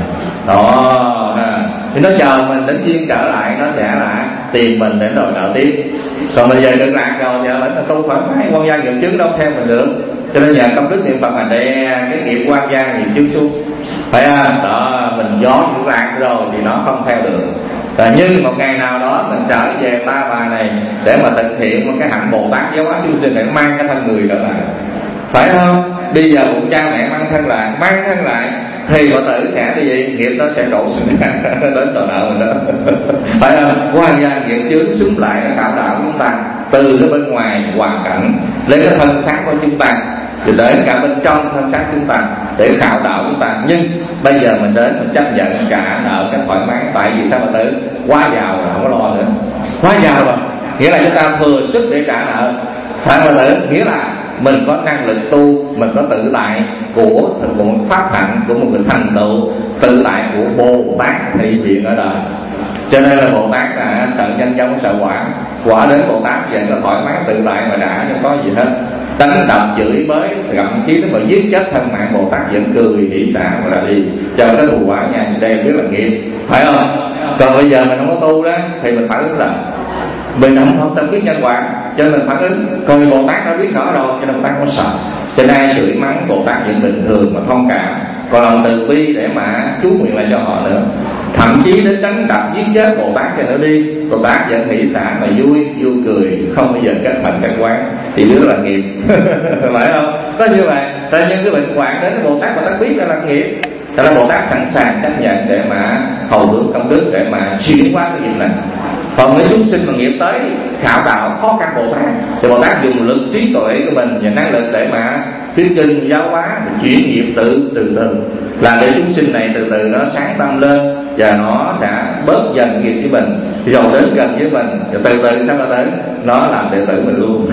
S1: Đó, thì nó chờ mình đến duyên trở lại, nó sẽ là tìm mình để đòi nợ tiếp. Còn bây giờ cực lạc rồi giờ mình tu thoải mái, quan gia nghiệp chướng đâu theo mình được. Cho nên nhờ công đức niệm Phật mà đè cái nghiệp quan gia nghiệp chướng xuống. Phải không? Đó, mình gió cực lạc rồi thì nó không theo được. Nhưng một ngày nào đó mình trở về ta bà này để mà thực hiện một cái hạnh Bồ Tát giáo hóa chúng sinh để mang cái thân người trở lại. Phải không? Bây giờ một cha mẹ mang thân lại thì vợ tử sẽ như vậy, nghiệp nó sẽ đổ xuống đến đòi nợ mình đó. Phải không? Quan gia nghiệp chướng xúm lại khảo đạo chúng ta từ cái bên ngoài hoàn cảnh lấy cái thân xác của chúng ta rồi đến cả bên trong thân xác chúng ta để khảo đạo chúng ta. Nhưng bây giờ mình đến mình chấp nhận trả nợ cái thoải mái. Tại vì sao mà tử? Quá giàu rồi, không có lo nữa. Quá giàu rồi, nghĩa là chúng ta thừa sức để trả nợ. Phải mà tử? Nghĩa là mình có năng lực tu, mình có tự tại của một pháp hạnh, của một cái thành tựu tự tại của Bồ Tát thị viện ở đời. Cho nên là Bồ Tát là sợ nhân giống sợ quả đến Bồ Tát vậy là thoải mái tự tại mà đã, không có gì hết. Đánh đập chửi bới thậm chí nó mà giết chết thân mạng, Bồ Tát vẫn cười hỷ xả mà là đi cho cái thù quả nha, đây biết là nghiệp. Phải không? Còn bây giờ mình không có tu đó thì mình phải ứng là mình không tâm biết nhân quả, cho nên mình phản ứng. Còn Bồ Tát đã biết rõ rồi cho nên Bồ Tát không sợ. Cho nên ai chửi mắng Bồ Tát vẫn bình thường mà thông cảm, còn lòng từ bi để mà chú nguyện lại cho họ nữa. Thậm chí đến đánh đập giết chết Bồ Tát cho nó đi, Bồ Tát vẫn hỷ xả mà vui cười, không bao giờ kết mạnh kết quán. Thì đó là nghiệp. Phải không? Có như vậy. Tại những cái bệnh hoạn đến Bồ Tát biết là nghiệp. Cho nên Bồ Tát sẵn sàng chấp nhận để mà hầu hướng công đức để mà chuyển hóa cái nghiệp này. Còn mấy chúng sinh mà nghiệp tới khảo đạo khó khăn Bồ Tát thì Bồ Tát dùng lực trí tuệ của mình và năng lực để mà thuyết kinh giáo hóa, chuyển nghiệp từ từ làm để chúng sinh này từ từ nó sáng tâm lên và nó đã bớt dần nghiệp với mình, rồi đến gần với mình, rồi từ từ sao tới nó làm đệ tử mình luôn.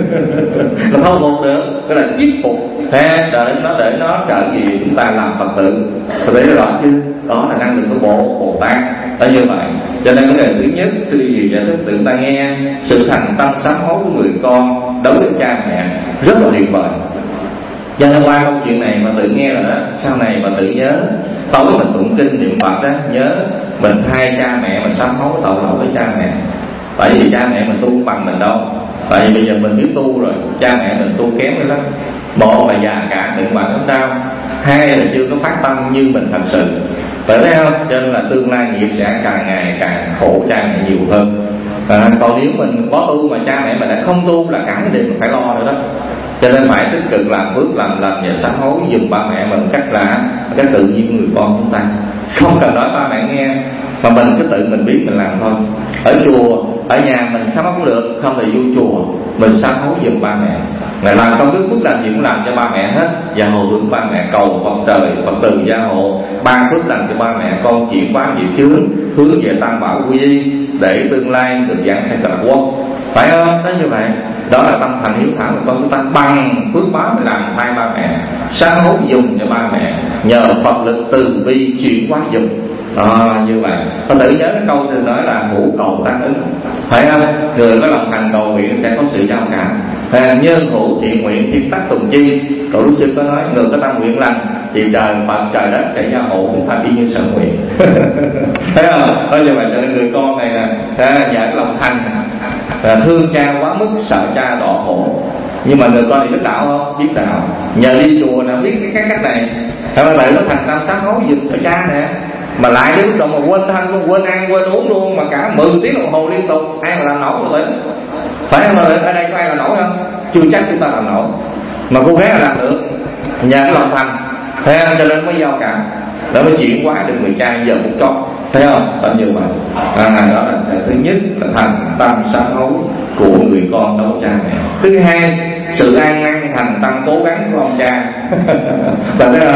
S1: Nó không buộc được, cái là thuyết phục để nó trở về chúng ta làm Phật tử. Phật tử rõ chứ, đó là năng lực của Bồ Tát. Đó như vậy. Cho nên vấn đề thứ nhất sư gì giải thích tự ta nghe sự thành tâm sám hối của người con đối với cha mẹ rất là tuyệt vời. Cho nên qua câu chuyện này mà tự nghe rồi đó, sau này mà tự nhớ tối mình tụng kinh niệm Phật đó, nhớ mình thay cha mẹ mình sám hối tội lỗi với cha mẹ. Tại vì cha mẹ mình tu bằng mình đâu. Tại vì bây giờ mình biết tu rồi, cha mẹ mình tu kém nữa lắm. Một là già cả bệnh hoạn ốm đau, hai là chưa có phát tâm như mình thật sự. Phải thấy không? Cho nên là tương lai nghiệp sẽ càng ngày càng khổ cha mẹ nhiều hơn. Còn nếu mình có tu mà cha mẹ mình đã không tu là cả cái điều mình phải lo nữa đó. Cho nên phải tích cực làm phước làm lành và sám hối dùm ba mẹ mình cách là cái tự nhiên của người con chúng ta. Không cần nói ba mẹ nghe, mà mình cứ tự mình biết mình làm thôi. Ở chùa, ở nhà mình sám hối cũng được, không thì vô chùa mình sám hối dùm ba mẹ. Ngày làm công đức phước lành gì cũng làm cho ba mẹ hết, và hồi hướng ba mẹ cầu Phật trời Phật từ gia hộ ban phước lành cho ba mẹ con chuyển hóa nghiệp chướng, hướng về tam bảo quy y để tương lai được giảng sanh cực quốc. Phải không? Đó như vậy. Đó là tâm thành hiếu thảo của con chúng ta, bằng phước báo để làm thay ba mẹ, sám hối dùng cho ba mẹ, nhờ Phật lực từ bi chuyển hóa dùng. Như vậy. Con tự nhớ cái câu từ nói là hữu cầu tác ứng. Phải không? Người có lòng thành cầu nguyện sẽ có sự giao cảm. Nhân hữu thiện nguyện thiên tắc tùng chi. Tổ Đức Sư có nói người có tâm nguyện lành thì trời Phật trời đất sẽ gia hộ chúng ta y như sở nguyện. Thấy không? Có như vậy cho nên người con này nè, nhờ cái lòng thành thương cha quá mức, sợ cha đọa khổ. Nhưng mà người con thì biết đạo không? Biết đạo. Nhờ đi chùa nào biết cái cách này, phải không? Lại nó thành tâm sám hối giùm cho cha nè. Mà lại đến lúc đó mà quên thân luôn, quên ăn, quên uống luôn, mà cả 10 tiếng đồng hồ liên tục, ai mà làm nổi rồi tính. Phải không? Ở đây có ai làm nổi không? Chưa chắc chúng ta làm nổi. Mà cô gái là làm được, nhờ cái lòng thành. Thấy không? Cho nên mới giao cảm, để mới chuyển hóa được người cha giờ một chót. Thấy không? Đó như vậy. Đó là thứ nhất là thành tâm sám hối của người con đối với cha mẹ. Thứ hai, sự an năn thành tâm cố gắng của ông cha. Thấy không?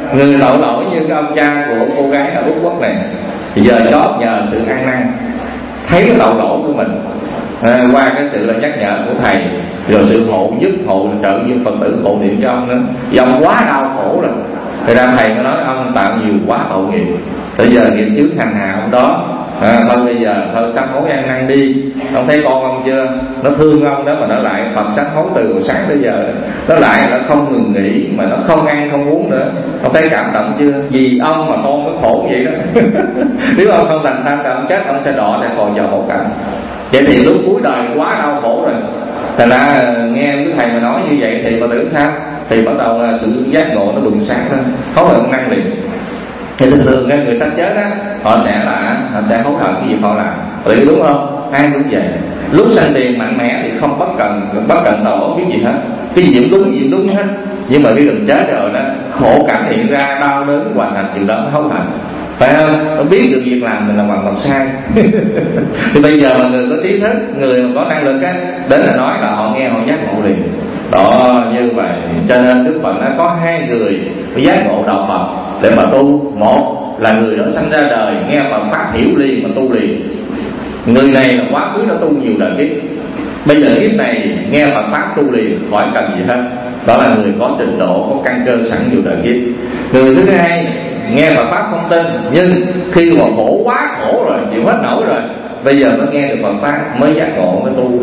S1: Người tội lỗi như cái ông cha của cô gái ở Úc Quốc này, thì giờ chót nhờ sự ăn năn thấy cái tội lỗi của mình, qua cái sự là nhắc nhở của thầy, rồi sự hộ giúp hộ trợ viên Phật tử hộ niệm cho ông nữa, vì ông quá đau khổ rồi. Thì ra thầy mới nói ông tạo nhiều quá tội nghiệp, bây giờ nghiệp trước hành hạ ông đó, thôi bây giờ thôi sám hối ăn năn đi. Ông thấy con ông chưa, nó thương ông đó mà nó lại Phật sám hối từ hồi sáng tới giờ, nó lại nó không ngừng nghỉ, mà nó không ăn không uống nữa. Ông thấy cảm động chưa? Vì ông mà con mới khổ vậy đó. Nếu ông không thành tham thì ông chết, ông sẽ đọa để còn vào hộ cảnh. Vậy thì lúc cuối đời quá đau khổ rồi, thành ra nghe cái thầy mà nói như vậy thì Phật tử sao? Thì bắt đầu là sự giác ngộ nó bừng sáng lên, không phải ông năng liền. Thì thường thường cái người sắp chết á, họ sẽ hối hận cái gì họ làm, vậy đúng không? Ai cũng vậy. Lúc sanh tiền mạnh mẽ thì không bất cận tổ biết gì hết, cái gì cũng đúng hết. Nhưng mà khi gần chết rồi đó, khổ cảnh hiện ra, đau đớn hoàn thành chuyện đó mới hối hận, phải không? Nó biết được việc làm mình là hoàn toàn sai. Thì bây giờ mà người có trí thức, người mà có năng lực á, đến là nói là họ nghe họ giác ngộ liền. Đó, như vậy cho nên Đức Phật đã có hai người giác ngộ đạo Phật để mà tu. Một là người đó sanh ra đời nghe Phật pháp hiểu liền mà tu liền, người này là quá khứ đã tu nhiều đời kiếp, bây giờ kiếp này nghe Phật pháp tu liền, khỏi cần gì hết. Đó là người có trình độ, có căn cơ sẵn nhiều đời kiếp. Người thứ hai nghe Phật pháp không tin, nhưng khi mà khổ quá khổ rồi, chịu hết nổi rồi, bây giờ mới nghe được Phật pháp, mới giác ngộ, mới tu.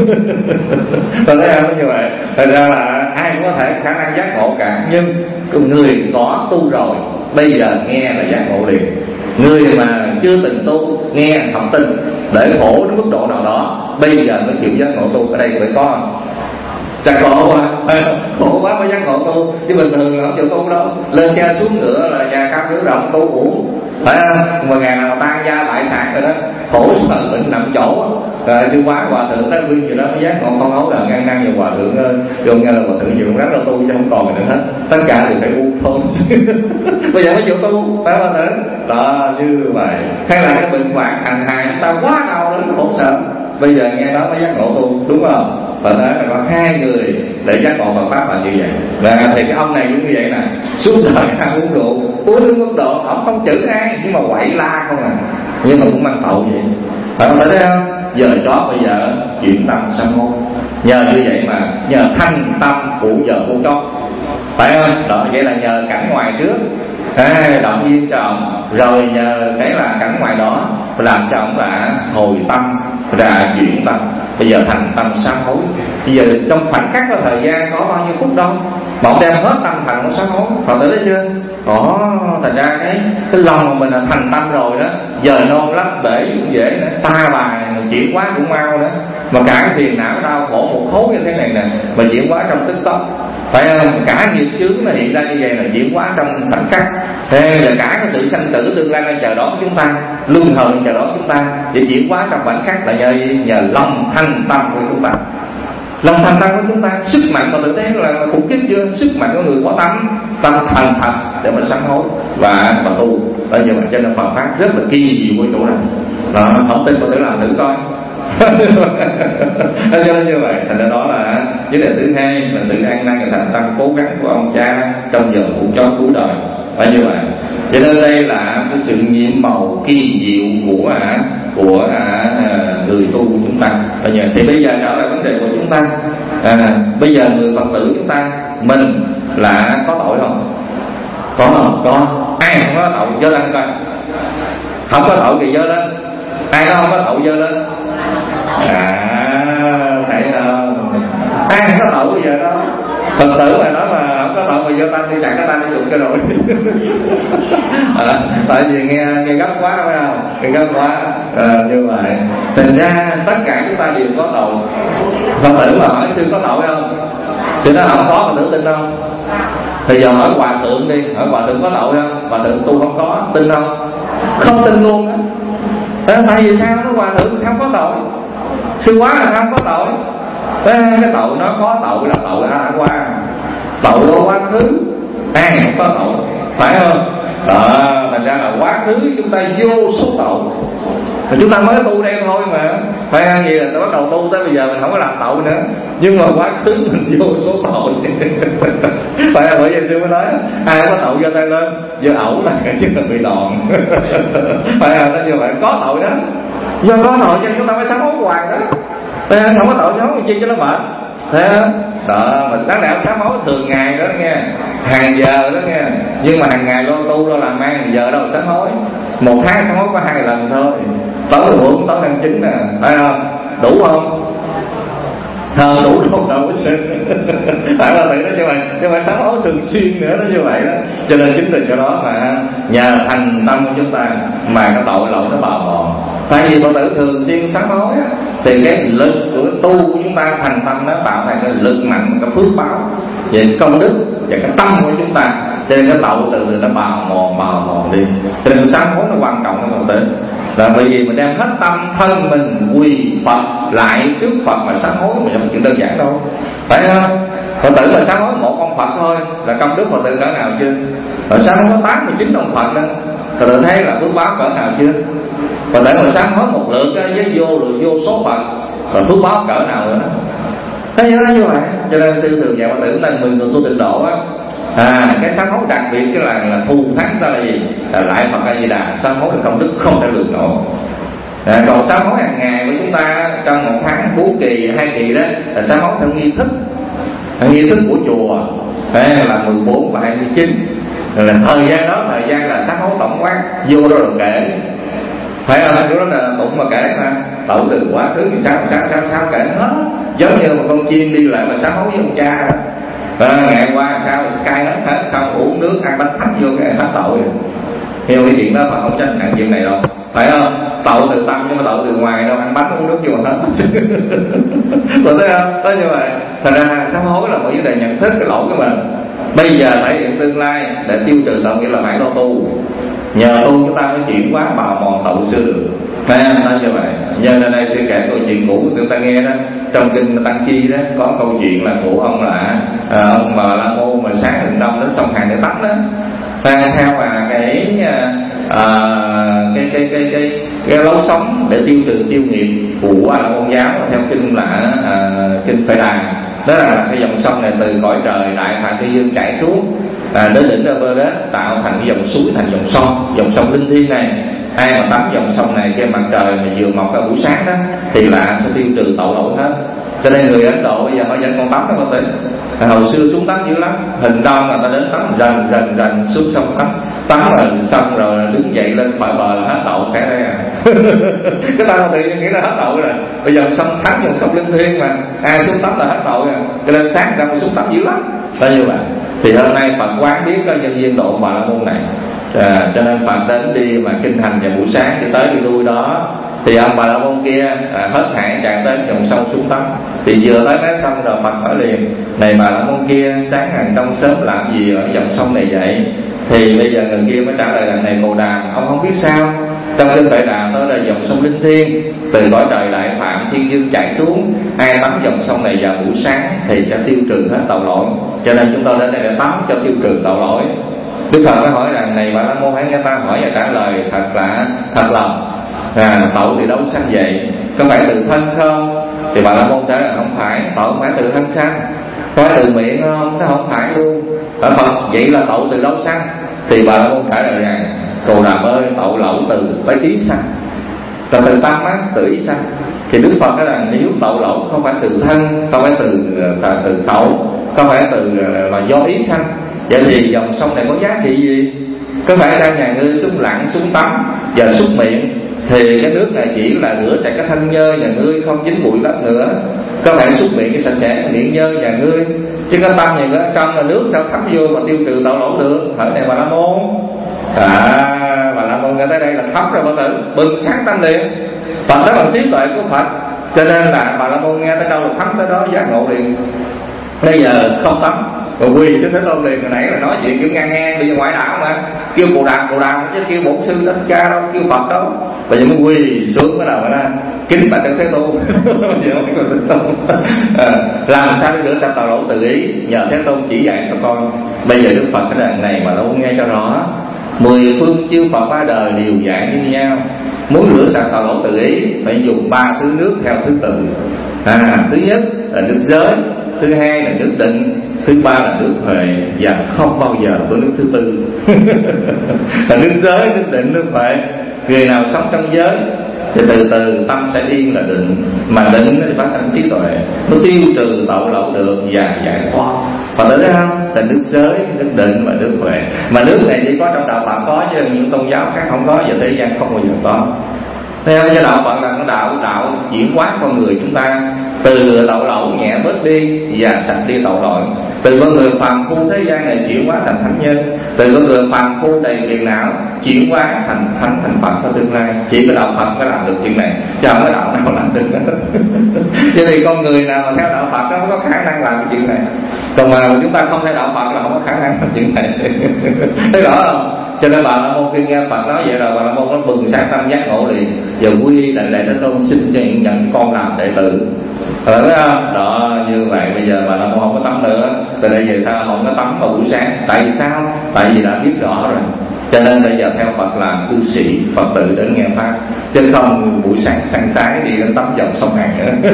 S1: Tôi thấy không? Như vậy thật ra là ai cũng có thể khả năng giác ngộ cả, nhưng người có tu rồi bây giờ nghe là giác ngộ liền. Người mà chưa từng tu nghe không tin, để khổ đến mức độ nào đó bây giờ mới chịu giác ngộ tu. Ở đây phải có chắc khổ quá, khổ quá mới giác ngộ tu, chứ bình thường là không chịu tu đâu. Lên xe xuống ngựa là nhà cao cửa rộng tu uổng, phải không? Mà ngày nào tan gia bại sản rồi đó, khổ sở bệnh nằm chỗ. Rồi sư quá hòa thượng đó khuyên gì đó mới giác ngộ, không hấu là ngang năng. Và hòa thượng dùng nghe là hòa thượng nhiều rất là tu chứ không còn gì nữa hết, tất cả đều phải uống thôi. Bây giờ mới chịu tu, phải không thượng? Đó, như vậy. Hay là cái bệnh hoạn hành hại ta quá đau đớn khổ sở, bây giờ nghe đó mới giác ngộ tu, đúng không? Và nói là có hai người để giác ngộ Phật pháp là như vậy. Và thì cái ông này cũng như vậy nè, suốt đời ăn uống rượu, uống đến mức độ ông không chửi ai nhưng mà quậy la không à, nhưng mà cũng mang tội vậy. Phải không? Thấy không? Giờ chó bây giờ chuyển tâm sám hối, nhờ như vậy mà nhờ thanh tâm của giờ vô chó, phải không? Đó, vậy là nhờ cảnh ngoài trước động viên cho ông, rồi nhờ cái là cảnh ngoài đó làm cho ông là hồi tâm, ra chuyển tâm, bây giờ thành tâm sám hối. Bây giờ trong khoảnh khắc có thời gian có bao nhiêu phút đâu mà ông đem hết tâm thành của sám hối. Phật tử thấy chưa? Thành ra cái lòng mà mình là thành tâm rồi đó, giờ nôn lấp bể cũng dễ nữa, ta bà chuyển hóa cũng mau đó. Mà cả cái phiền não đau khổ một khối như thế này nè, mà chuyển hóa trong tích tắc, phải không? Cả nghiệp chướng nó hiện ra như vậy là chuyển hóa trong khoảnh khắc. Thế là cả cái sự sanh tử tương lai đang chờ đón chúng ta, luân hồi chờ đón chúng ta, để chuyển hóa trong khoảnh khắc là nhờ lòng thanh tâm của chúng ta. Lòng thành tâm của chúng ta, sức mạnh mà tự thấy là khủng khiếp chưa? Sức mạnh của người có tâm thành thật để mà sám hối và tu. Đó, như vậy cho nên Phật pháp rất là kỳ diệu với chỗ này. Đó, không tin có thể làm thử coi. Cho nên như vậy, thành ra đó là vấn đề thứ hai là sự ăn năn và thành tâm cố gắng của ông cha trong giờ cuộc cho cuối đời. Phải như vậy. Cho nên đây là cái sự nhiệm màu kỳ diệu của người tu của chúng ta. Thì bây giờ trở lại vấn đề của chúng ta. Bây giờ người Phật tử chúng ta, mình là có tội không? Có không? Có. Ai không có tội giơ lên coi. Không có tội thì giơ lên. Ai đó không có tội giơ lên. Thấy không? Ai không có tội bây giờ đó. Phật tử mà nói mà không có tội mà giơ tay thì chẳng có tay đi dùng cho rồi. Tại vì nghe gấp quá phải không? Nghe gấp quá. Như vậy thành ra tất cả chúng ta đều có tội. Phật tử mà hỏi sư có tội không? Sư nói không có, mà tử tin không? Thì giờ hỏi hòa thượng đi, hỏi hòa thượng có tội không? Hòa thượng tu không có, tin không? Không tin luôn á. Tại vì sao nó hòa thượng không có tội? Sư quá là không có tội. Cái tội nó có tội là tội đã qua, tội của quá khứ, ai không có tội, phải không? Đó, thành ra là quá khứ chúng ta vô số tội, chúng ta mới tu đây thôi mà. phải ăn gì là tôi bắt đầu tu tới bây giờ mình không có làm tội nữa, nhưng mà quá khứ mình vô số tội. Phải không? Bởi vì sư mới nói ai có tội giơ tay lên, giơ ẩu là chứ là bị đòn. Phải không? Nó như vậy có tội đó, do có tội cho chúng ta mới sám hối hoài đó. Phải không? Không có tội sám hối chi cho nó mệt. Thấy không? Đó, mình đáng lẽ sám hối thường ngày đó nghe, hàng giờ đó nghe, nhưng mà hàng ngày lo tu lo làm ăn giờ đâu sám hối, một tháng sám hối có 2 lần thôi, tối 4 tối 9 nè, phải không? Đủ không? Đủ không đâu có xin. Tại là tự nó như vậy, nhưng mà sám hối thường xuyên nữa, nó như vậy đó. Cho nên chính từ chỗ đó mà nhờ thành tâm của chúng ta mà cái tội lỗi nó bào mòn. Tại vì Phật tử thường xuyên sám hối thì cái lực của tu của chúng ta thành tâm nó tạo thành cái lực mạnh, cái phước báo về công đức và cái tâm của chúng ta. Cho nên cái tội từ từ nó bào mòn đi. Cho nên sám hối nó quan trọng đó Phật tử. Là bởi vì mình đem hết tâm thân mình quỳ Phật lại trước Phật mà sám hối, mà không chuyện đơn giản đâu, phải không? Phật tử mà sám hối một ông Phật thôi là công đức Phật tử cỡ nào chưa? Rồi sám hối có 89 ông Phật đó, Phật tử thấy là phước báo cỡ nào chưa? Phật tử mà sám hối một lượt với vô số Phật rồi phước báo cỡ nào nữa? Thấy như vậy. Cho nên sư thường dạy Phật tử nên 10 người tu tịnh độ á, cái sám hối đặc biệt cái là thù thắng ta là gì? Là lại Phật A Di Đà, sám hối là công đức không thể lường nổi. Còn sám hối hàng ngày của chúng ta trong một tháng 4 kỳ 2 kỳ đó là sám hối theo nghi thức của chùa, là 14 và 29 là thời gian đó, thời gian là sám hối tổng quát, vô đó rồi kể, phải không? Chỗ đó là tụng mà kể mà tội từ quá khứ thì sao kể hết, giống như một con chiên đi lại mà sám hối với ông cha. Ngày qua sao cai hết xong uống nước ăn bánh thánh vô cái hết tội. Hiểu cái chuyện đó Phật không trách nặng chuyện này đâu, phải không? Tội từ tâm nhưng mà tội từ ngoài đâu, ăn bánh uống nước vô hết. Rồi thấy không? Tới như vậy. Thành ra sám hối là một vấn đề nhận thức cái lỗi của mình. Bây giờ thể hiện tương lai để tiêu trừ tội, nghĩa là phải lo tu. Nhờ tu chúng ta mới chuyển hóa bào mòn tội xưa được. Phải không? Như vậy. Nhân ở đây tôi kể câu chuyện cũ của chúng ta nghe đó. Trong kinh Tăng Chi đó có câu chuyện là của ông là ông Bà La Môn mà sáng hừng đông đến sông Hàn để tắm đó. Theo cái lối sống để tiêu trừ tiêu nghiệp của A La Môn giáo theo kinh là kinh Phệ Đà. Đó là cái dòng sông này từ cõi trời Đại Thà Thế Dương chảy xuống đến đỉnh Everest tạo thành cái dòng suối, thành dòng sông linh thiêng này. Ai mà tắm dòng sông này cái mặt trời mà vừa mọc ra buổi sáng đó thì là sẽ tiêu trừ tội lỗi hết. Cho nên người Ấn Độ bây giờ họ dẫn con tắm đó có thể. Hồi xưa xuống tắm dữ lắm, hình đông người ta đến tắm rần xuống sông tắm rồi xong rồi đứng dậy lên khỏi bờ là hết tội cái đây à. Cái ta tự nhiên nghĩ là hết tội rồi. Bây giờ sông thắm dòng sông linh thiêng mà ai xuống tắm là hết tội rồi. Cho nên sáng ra xuống tắm dữ lắm. Tại như vậy thì hôm nay Phật quán biết có nhân viên độ Bà La Môn này, cho nên Phật đến đi mà kinh hành vào buổi sáng đi tới đi lui đó. Thì ông Bà La Môn kia hết hạn chạy tới dòng sông xuống tắm. Thì vừa tới mé sông rồi Phật hỏi liền: này Bà La Môn kia, sáng hàng đông sớm làm gì ở dòng sông này vậy? Thì bây giờ người kia mới trả lời là: này Cồ Đàm, ông không biết sao, trong kinh Phệ Đà đó là dòng sông linh thiêng, từ cõi trời Đại Phạm Thiên Dương chạy xuống. Ai tắm dòng sông này vào buổi sáng thì sẽ tiêu trừ hết tội lỗi. Cho nên chúng tôi đến đây để tắm cho tiêu trừ tội lỗi. Đức Phật mới hỏi rằng: này Bà La Môn, hãy nghe ta hỏi và trả lời thật lòng. Tội thì đâu sanh vậy? Có phải từ thân không? Thì Bà La Môn trả lời: không phải, tội không phải từ thân sanh. Có phải từ miệng không? Nó không phải luôn. Phật vậy là tội từ đâu sanh? Thì Bà La Môn trả lời rằng: Cồ Đàm ơi, tội lỗi từ với ý sanh. Từ tâm á, từ ý sanh. Thì Đức Phật nói rằng nếu tội lỗi không phải từ thân, không phải từ khẩu, không phải từ là do ý sanh, vậy thì dòng sông này có giá trị gì? Có phải ra nhà ngươi xuống lặn, xuống tắm và xúc miệng thì cái nước này chỉ là rửa sạch cái thân nhơ nhà ngươi, không dính bụi đất nữa. Có phải xúc miệng cái sạch sẽ miệng nhơ nhà ngươi, chứ cái tâm này ở trong là nước sao thấm vô mà tiêu trừ tội lỗi được? Hỏi này Bà La Môn. Bà La Môn nghe tới đây là thấm rồi Phật tử bừng sáng tâm liền. Phật đó bằng trí tuệ của Phật, cho nên là Bà La Môn nghe tới đâu là thấm tới đó, giác ngộ liền. Bây giờ không tắm rồi quỳ cho Thế Tôn liền. Hồi nãy là nói chuyện kiểu ngang bây giờ ngoại đạo mà kêu Cồ Đàm chứ kêu Bổn Sư Thích Ca đâu, kêu Phật đâu. Bây giờ mới quỳ xuống bắt đầu ra kính bạch Thế Tôn. Làm sao để rửa sạch tội lỗi từ ý, nhờ Thế Tôn chỉ dạy cho con. Bây giờ Đức Phật cái đàn này mà đâu nghe cho rõ. 10 phương chư Phật ba đời đều dạy như nhau. Muốn rửa sạch tội lỗi từ ý phải dùng 3 thứ nước theo thứ tự. Thứ nhất là nước giới, thứ hai là nước định, thứ ba là nước huệ, và không bao giờ có nước thứ tư. Là nước giới, nước định, nước huệ. Người nào sống trong giới thì từ từ tâm sẽ yên là định, mà định thì phát sanh trí tuệ, nó tiêu trừ tội lỗi được và giải thoát. Và tới đó không là nước giới, nước định và nước huệ. Mà nước này chỉ có trong đạo Phật có, chứ những tôn giáo khác không có, và thế gian không bao giờ có. Theo cho đạo Phật là nó đạo chuyển hóa con người chúng ta từ tội lỗi nhẹ bớt đi và sạch đi tội lỗi, từ con người phàm phu thế gian này chuyển hóa thành thánh nhân, từ con người phàm phu đầy phiền não chuyển hóa thành thánh thành Phật trong tương lai. Chỉ có đạo Phật mới làm được chuyện này, chứ không có đạo nào làm được đó. Cho nên con người nào mà theo đạo Phật nó có khả năng làm cái chuyện này, còn mà chúng ta không theo đạo Phật là không có khả năng làm chuyện này. Thấy rõ không? Cho nên Bà La Môn khi nghe Phật nói vậy rồi, Bà La Môn nó bừng sáng tâm giác ngộ liền. Giờ quy lại Thế Tôn xin cho hiện nhận con làm đệ tử. Thấy không? Đó, như vậy bây giờ Bà La Môn không có tắm nữa. Từ đây về sau không có tắm vào buổi sáng. Tại vì sao? Tại vì đã biết rõ rồi. Cho nên bây giờ theo Phật làm cư sĩ, Phật tử đến nghe Pháp, chứ không buổi sáng sáng sái đi đến tắm dòng sông Hàn nữa.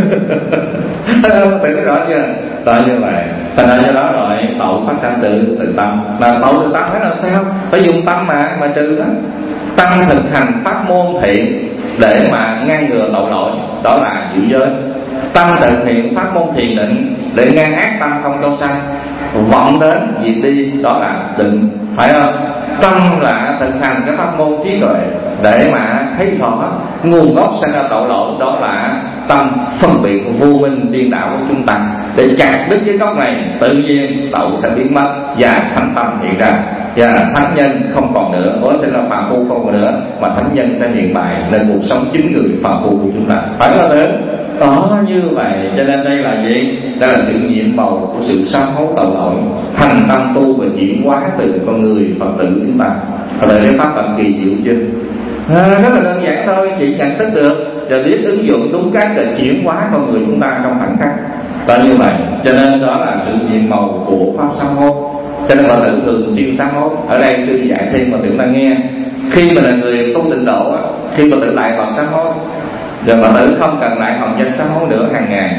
S1: Phải nói rõ chưa? Đó như vậy. Thành ra do đó rồi tội phát sanh từ tâm. Mà tội từ tâm phải làm sao? Phải dùng tâm mà trừ đó. Tâm thực hành pháp môn thiện để mà ngăn ngừa tội lỗi, đó là giữ giới. Tâm thực hiện pháp môn thiền định để ngăn ác tâm không cho sai, vọng đến diệt đi, đó là định, phải không? Tâm là thực hành cái pháp môn trí tuệ để mà thấy rõ nguồn gốc sinh ra tội lỗi, đó là tâm phân biệt vô minh điên đảo của chúng ta. Để chặt đứt cái gốc này, tự nhiên tội sẽ biến mất và thánh tâm hiện ra, và thánh nhân không còn nữa, có sẽ là phàm phu không còn nữa, mà thánh nhân sẽ hiện bày nên cuộc sống chính người phàm phu của chúng ta. Phải không thế? Đó, như vậy. Cho nên đây là gì? Đây là sự nhiệm màu của sự sám hối tội lỗi, thành tâm tu và chuyển hóa từ con người Phật tử chúng ta. Và đây pháp Phật kỳ diệu chưa? Rất là đơn giản thôi, chỉ nhận thức được và biết ứng dụng đúng cách để chuyển hóa con người chúng ta trong khoảnh khắc. Và như vậy, cho nên đó là sự nhiệm màu của pháp sám hối. Cho nên Phật tử thường xuyên sám hối. Ở đây sư dạy thêm mà chúng ta nghe, khi mà là người tu tịnh độ, khi mà tự lại Phật sám hối, rồi Phật tử không cần lại hồng danh sám hối nữa hàng ngày,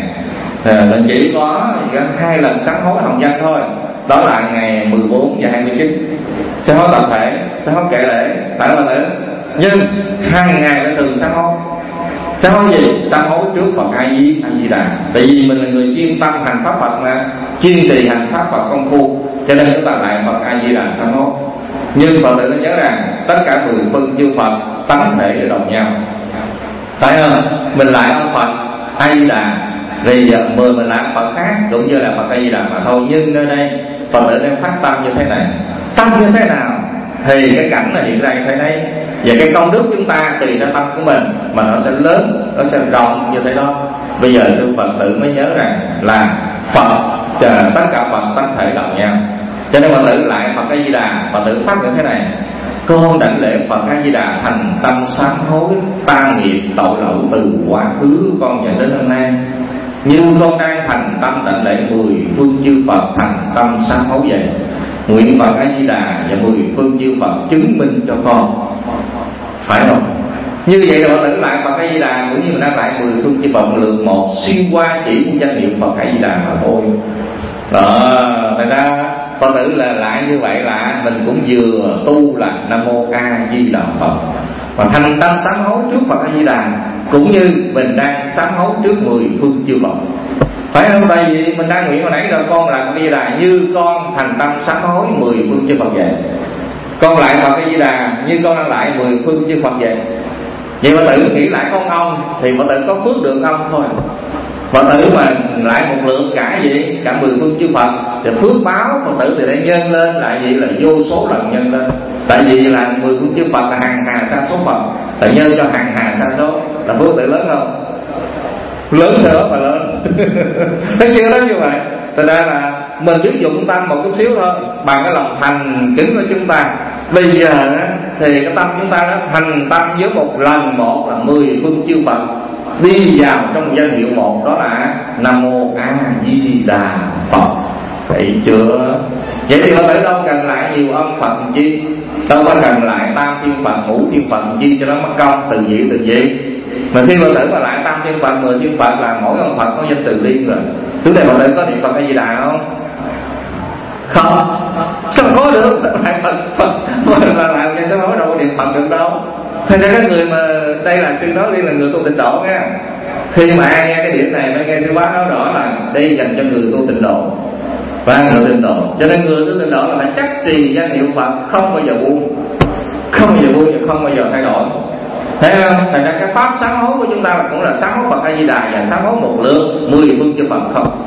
S1: chỉ có 2 lần sám hối hồng danh thôi. Đó là ngày 14 và 29 sám hối tập thể, sám hối kệ lễ, phải không Phật tử? Nhưng hàng ngày phải thường sám hối. Sám hối gì? Sám hối trước Phật A Di Đà. Tại vì mình là người chuyên tâm hành pháp Phật mà, chuyên trì hành pháp Phật công phu, cho nên chúng ta lại Phật A Di Đà sám hối. Nhưng Phật tử nó nhớ rằng tất cả 10 phương chư Phật tánh thể để đồng nhau, phải không? Mình lại ông Phật A Di Đà, rồi giờ mình lại Phật khác cũng như là Phật A Di Đà mà thôi. Nhưng nơi đây Phật tử đang phát tâm như thế này, tâm như thế nào thì cái cảnh là hiện ra như thế đấy, và cái công đức chúng ta tùy theo tâm của mình mà nó sẽ lớn, nó sẽ rộng như thế đó. Bây giờ sư Phật tử mới nhớ rằng là Phật, tất cả Phật tánh thể đồng nhau. Cho nên Phật tử lại Phật A Di Đà, Phật tử phát như thế này: con đảnh lễ Phật A Di Đà thành tâm sám hối ta nghiệp tội lỗi từ quá khứ con và đến hôm nay, như con đang thành tâm đảnh lễ 10 phương chư Phật thành tâm sám hối vậy. Nguyện Phật A Di Đà và 10 phương chư Phật chứng minh cho con. Phải không? Như vậy là Phật tử lại Phật A Di Đà cũng như mình đang lại 10 phương chư Phật lượt một, xuyên qua chỉ danh hiệu Phật A Di Đà mà thôi. Đó, thành ra Phật tử là lại như vậy là mình cũng vừa tu là Nam Mô A Di Đà Phật, và thành tâm sám hối trước Phật A Di Đà cũng như mình đang sám hối trước 10 phương chư Phật. Phải không? Tại vì mình đang nguyện hồi nãy rồi, con là Phật A Di Đà như con thành tâm sám hối 10 phương chư Phật vậy. Con lại Phật A Di Đà như con đang lại 10 phương chư Phật vậy. Vậy Phật tử nghĩ lại con ông thì Phật tử có phước được ông thôi. Phật tử mà lại một lượt cả gì, cả 10 phương chư Phật thì phước báo Phật tử thì để nhân lên lại vậy là vô số lần nhân lên. Tại vì là 10 phương chư Phật là hàng hà sa số Phật, tại nhân cho hàng hà sa số là phước tử lớn không? Lớn nữa mà lớn. Thấy chưa? Đó như vậy. Thật ra là mình biết dụng tâm một chút xíu thôi, bằng cái lòng thành kính của chúng ta. Bây giờ thì cái tâm chúng ta nó thành tâm với một lần một là 10 phương chư Phật đi vào trong danh hiệu một, đó là Nam Mô A Di Đà Phật. Thấy chưa? Vậy thì Phật tử đâu cần lại nhiều ông Phật chi, đâu có cần lại tam thiên Phật, ngũ thiên Phật chi cho nó mất công từ vị. Mà khi Phật tử mà lại tam thiên Phật, 10 thiên Phật là mỗi ông Phật có danh từ riêng rồi. Trước đây Phật tử có niệm Phật A Di Đà không? Không, sao có được? Lại Phật là làm cho nó đâu có niệm Phật được đâu. Thành ra các người mà đây là sư nói liên là người tu tịnh độ nha. Khi mà ai nghe cái điểm này mới nghe sư bá nói rõ là đây dành cho người tu tịnh độ và người tịnh độ. Cho nên người tu tịnh độ là phải chắc trì danh hiệu Phật, không bao giờ buông, không bao giờ thay đổi. Thấy không? Thành ra cái pháp sám hối của chúng ta cũng là sám hối Phật A Di Đà và sám hối một lượt 10 phương chư Phật không.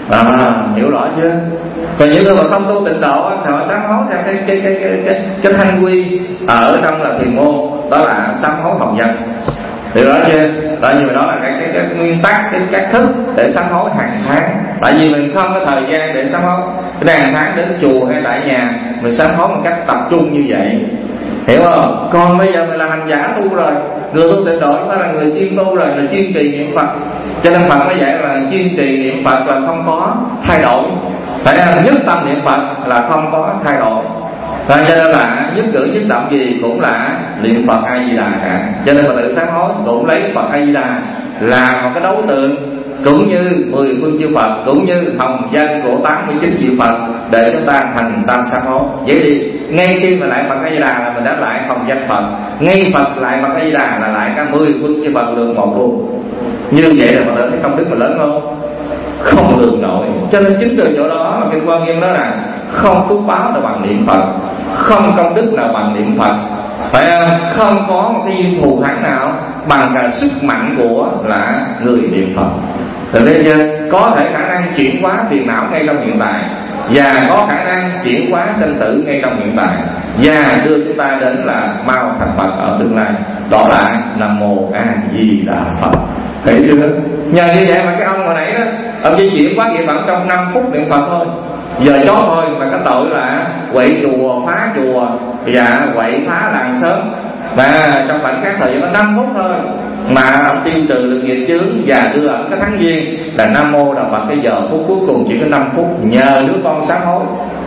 S1: Hiểu rõ chưa? Còn những người mà không tu tịnh độ thì họ sám hối theo cái thanh quy ở trong là thiền môn, đó là sám hối hồng danh. Hiểu rõ chưa? Tại vì đó là cái nguyên tắc, cái cách thức để sám hối hàng tháng. Tại vì mình không có thời gian để sám hối cái hàng tháng đến chùa hay tại nhà mình sám hối một cách tập trung như vậy. Hiểu không? Còn bây giờ mình là hành giả tu rồi, người tu tịnh độ phải là người chuyên tu rồi, là chuyên trì niệm Phật. Cho nên Phật mới dạy là chuyên trì niệm Phật là không có thay đổi. Phải là nhất tâm niệm Phật là không có thay đổi. Cho nên là nhất cử nhất động gì cũng là niệm Phật A Di Đà cả. Cho nên Phật tử sám hối cũng lấy Phật A Di Đà là một cái đối tượng, cũng như 10 phương chư Phật, cũng như hồng danh của 89 vị Phật để chúng ta thành tâm sám hối. Vậy thì ngay khi mà lại Phật A Di Đà là mình đã lại hồng danh Phật, ngay Phật lại Phật A Di Đà là lại cả 10 phương chư Phật lượt một luôn. Như vậy là Phật tử thấy công đức mà lớn không? Không lường nổi. Cho nên chính từ chỗ đó mà Kinh Quan Nghiêm nói là không phước báo nào bằng niệm Phật, không công đức nào bằng niệm Phật. Phải không có một cái duyên thù thắng nào bằng cả sức mạnh của là người niệm Phật. Được thấy chưa? Có thể khả năng chuyển hóa phiền não ngay trong hiện tại, và có khả năng chuyển hóa sinh tử ngay trong hiện tại, và đưa chúng ta đến là mau thành Phật ở tương lai. Đó là Nam Mô A Di Đà Phật. Thấy chưa? Nhờ như vậy mà cái ông hồi nãy đó, ông chỉ chuyển hóa nghiệp phận trong 5 phút niệm Phật thôi, giờ chó thôi, mà cái tội là quậy chùa, phá chùa và quậy phá làng sớm. Và trong khoảnh khắc thời gian nó 5 phút thôi mà ông tiêu trừ được nghiệp chướng và đưa ẩn cái thắng duyên là Nam Mô Đà Phật. Cái giờ phút cuối cùng chỉ có 5 phút, nhờ đứa con sám hối,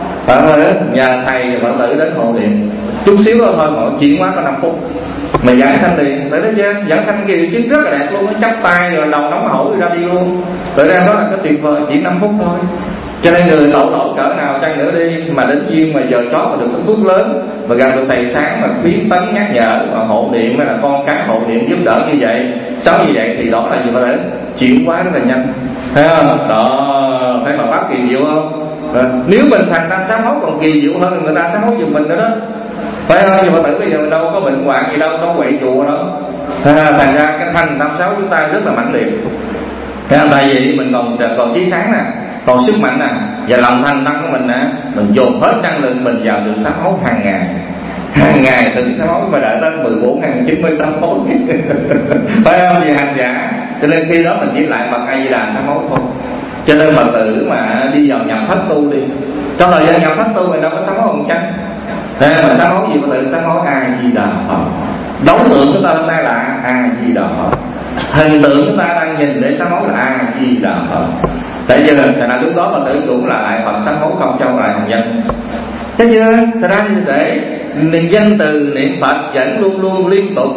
S1: nhờ thầy và Phật tử đến hộ niệm chút xíu đó thôi mà chuyển hóa có 5 phút mà giảng sanh liền. Tới đó chưa? Giảng sanh kia chính rất là đẹp luôn, nó chắp tay rồi đầu nóng hổi ra đi luôn. Tới ra đó là cái tuyệt vời, chỉ 5 phút thôi. Cho nên người tội lỗi cỡ nào chăng nữa đi mà đến duyên mà giờ chót mà được cái phước lớn mà gặp được thầy sáng mà khuyến tấn nhắc nhở mà hộ niệm hay là con cái hộ niệm giúp đỡ như vậy, sống như vậy thì đó là gì mà để chuyển hóa rất là nhanh. Thấy không? Đó, thấy mà pháp kỳ diệu không? Rồi. Nếu mình thành tâm sám hối còn kỳ diệu hơn người ta sám hối giùm mình nữa đó. Phải không? Nhưng mà tự bây giờ mình đâu có bệnh hoạn gì đâu, có quậy chùa đâu. Thành ra cái thành tâm sám chúng ta rất là mạnh liệt. Tại vì mình còn trí sáng nè, còn sức mạnh nè, và lòng thành tâm của mình nè, mình dồn hết năng lượng mình vào sự sám hối hàng ngày từ sám hối mà đợi tới 14.009 mới sám hối. Phải không? Vì hành giả, cho nên khi đó mình chỉ lại Phật A Di Đà sám hối thôi. Cho nên Phật tử mà đi vào nhập thất tu đi, trong thời gian nhập thất tu mình đâu có sám hối hồng chánh. Mà sám hối gì? Phật tử sám hối A Di Đà Phật. Đối tượng chúng ta hôm nay là A Di Đà Phật, hình tượng chúng ta đang nhìn để sám hối là A Di Đà Phật. Tại vì là lúc đó Phật tử cũng là lại Phật sám hối không trong lại hồng danh. Thấy chưa? Thật ra để niệm danh từ niệm Phật vẫn luôn luôn liên tục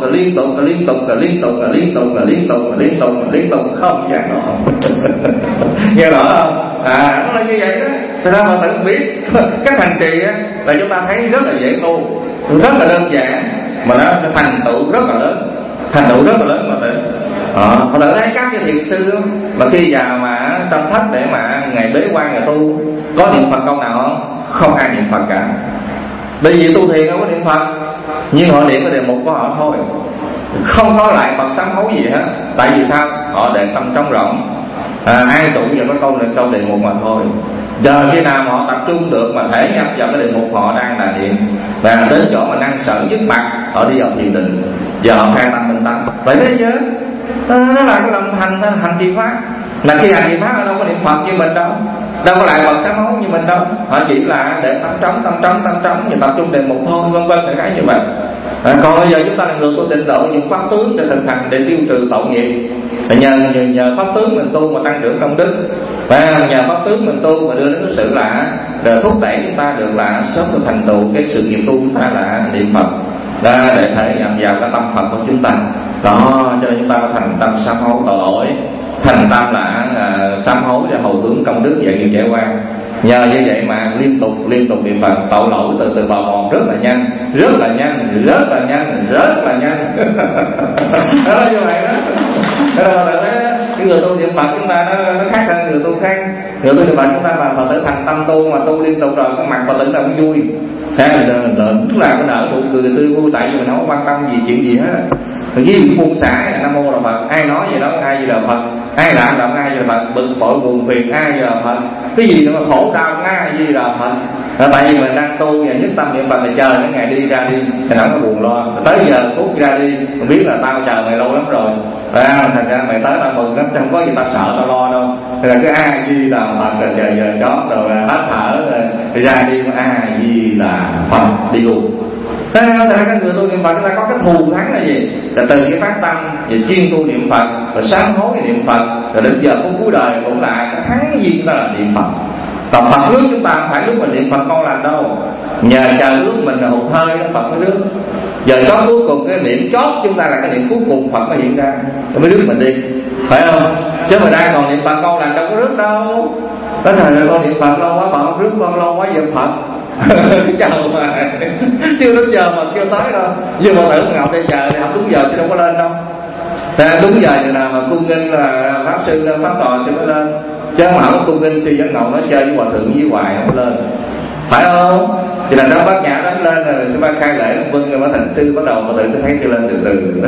S1: không gián đoạn. Nghe rõ không? Nó là như vậy đó. Thật ra Phật tử biết các hành trì á là chúng ta thấy rất là dễ tu, rất là đơn giản mà nó thành tựu rất là lớn, mà tử. Phật tử thấy các cái thiền sư đó, mà khi vào mà trong thất để mà ngày bế quan ngày tu có niệm Phật câu nào không? Không ai niệm Phật cả. Bởi vì tu thiền không có niệm Phật, nhưng họ niệm cái đề mục của họ thôi, không có lại Phật sám hối gì hết. Tại vì sao? Họ để tâm trống rỗng, an trụ vào cái câu đề mục mà thôi. Giờ khi nào mà họ tập trung được mà thể nhập vào cái đề mục họ đang là niệm, và đến chỗ mà năng sở dứt mặt họ đi vào thiền định, giờ họ khai tâm minh tâm. Vậy thế chứ nó là cái lòng hành trì pháp. Là khi hành trì pháp họ đâu có niệm Phật như mình đâu có lại Phật sám hối như mình đâu. Họ chỉ là để tâm trống và tập trung đề mục thôi, vân vân, cái như vậy. Còn bây giờ chúng ta là người của tịnh độ, những pháp tướng để thực hành để tiêu trừ tội nghiệp, nhờ pháp tướng mình tu mà tăng trưởng công đức, và nhờ pháp tướng mình tu mà đưa đến cái sự là thúc đẩy chúng ta được là sớm được thành tựu cái sự nghiệp tu chúng ta là niệm Phật, để thể nhập vào cái tâm Phật của chúng ta. Đó, cho nên chúng ta thành tâm sám hối tội lỗi, thành tâm là sám hối để hồi hướng công đức và nghiệp giải quan. Nhờ như vậy mà liên tục niệm Phật, tội lỗi từ từ bào mòn rất là nhanh. Đó là như vậy đó. Cái người tu niệm Phật chúng ta nó khác hơn người tu khác. Người tu niệm Phật chúng ta là Phật tử thành tâm tu, mà tu liên tục rồi cái mặt Phật tử nào cũng vui. Tức là cái nở nụ cười tươi vui, tại vì mình không quan tâm gì chuyện gì hết. Với buông xả Nam Mô là Phật, ai nói gì đó ai gì là Phật, ai làm động ai gì là Phật, bực bội buồn phiền ai gì là Phật, cái gì mà khổ đau ai gì là Phật. Tại vì mình đang tu và nhất tâm niệm Phật thì chờ cái ngày đi ra đi thì nó buồn lo, tới giờ phút ra đi mình biết là tao chờ mày lâu lắm rồi, thành ra mày tới tao mừng lắm, không có gì tao sợ tao lo đâu. Thì là cái ai gì là Phật rồi chờ giờ chót rồi hết thở rồi ra đi ai gì là Phật đi luôn. Thế nên các người tu niệm Phật chúng ta có cái thù thắng là gì? Là từ cái phát tâm và chuyên tu niệm Phật, rồi sám hối niệm Phật, rồi đến giờ phút cuối đời cũng lại cái thắng duyên đó là niệm Phật. Còn Phật nước chúng ta không phải lúc mình niệm Phật con làm đâu, nhờ chờ lúc mình là hụt hơi đó Phật mới rước. Giờ chót cuối cùng cái niệm chót chúng ta là cái niệm cuối cùng Phật mới hiện ra, mới rước mình đi, phải không? Chứ mà đang còn niệm Phật con làm đâu có rước đâu. Tới thời rồi con niệm Phật lâu quá Phật không rước, con lâu quá giờ Phật chờ mà chưa đến giờ mà chưa tới đâu. Nhưng mà tử Ngọc đây chờ thì không đúng giờ chứ đâu có lên đâu. Đúng giờ thì nào mà cung nghinh là pháp sư lên pháp tòa sẽ mới lên, chứ mà không có cung nghinh sư dẫn ngầu nó chơi với hòa thượng với hoài không lên, phải không? Thì là nó bác nhã đánh lên rồi sẽ bác khai lễ vâng rồi bắt thành sư bắt đầu mà tự sẽ thấy chưa lên từ từ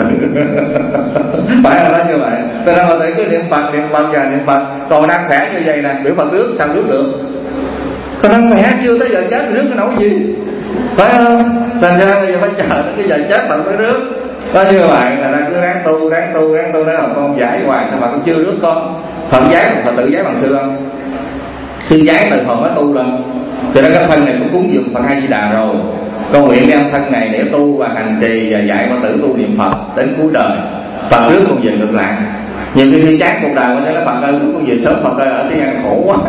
S1: phải không? Đó như vậy. Cho nên mà tự cứ niệm Phật và niệm Phật, còn đang khỏe như vậy nè, biểu Phật rước sao rước được? Còn đang khỏe chưa tới giờ chết rước cái nấu gì, phải không? Thành ra bây giờ phải chờ tới cái giờ chết Phật mới rước. Đó như vậy là cứ ráng tu đó là con giải hoài sao mà con chưa rước con. Phật giái Phật tử giái bằng sư không? Sư giái từ hồi mới tu lên. Cho nên cái thân này cũng cúng dường Phật A Di Đà rồi. Con nguyện đem thân này để tu và hành trì và dạy Phật tử tu niệm Phật đến cuối đời. Phật rước con về ngược lại. Nhiều khi sư chán cuộc đời con thấy nó Phật ơi rước con về sớm, Phật ơi ở thế gian khổ quá.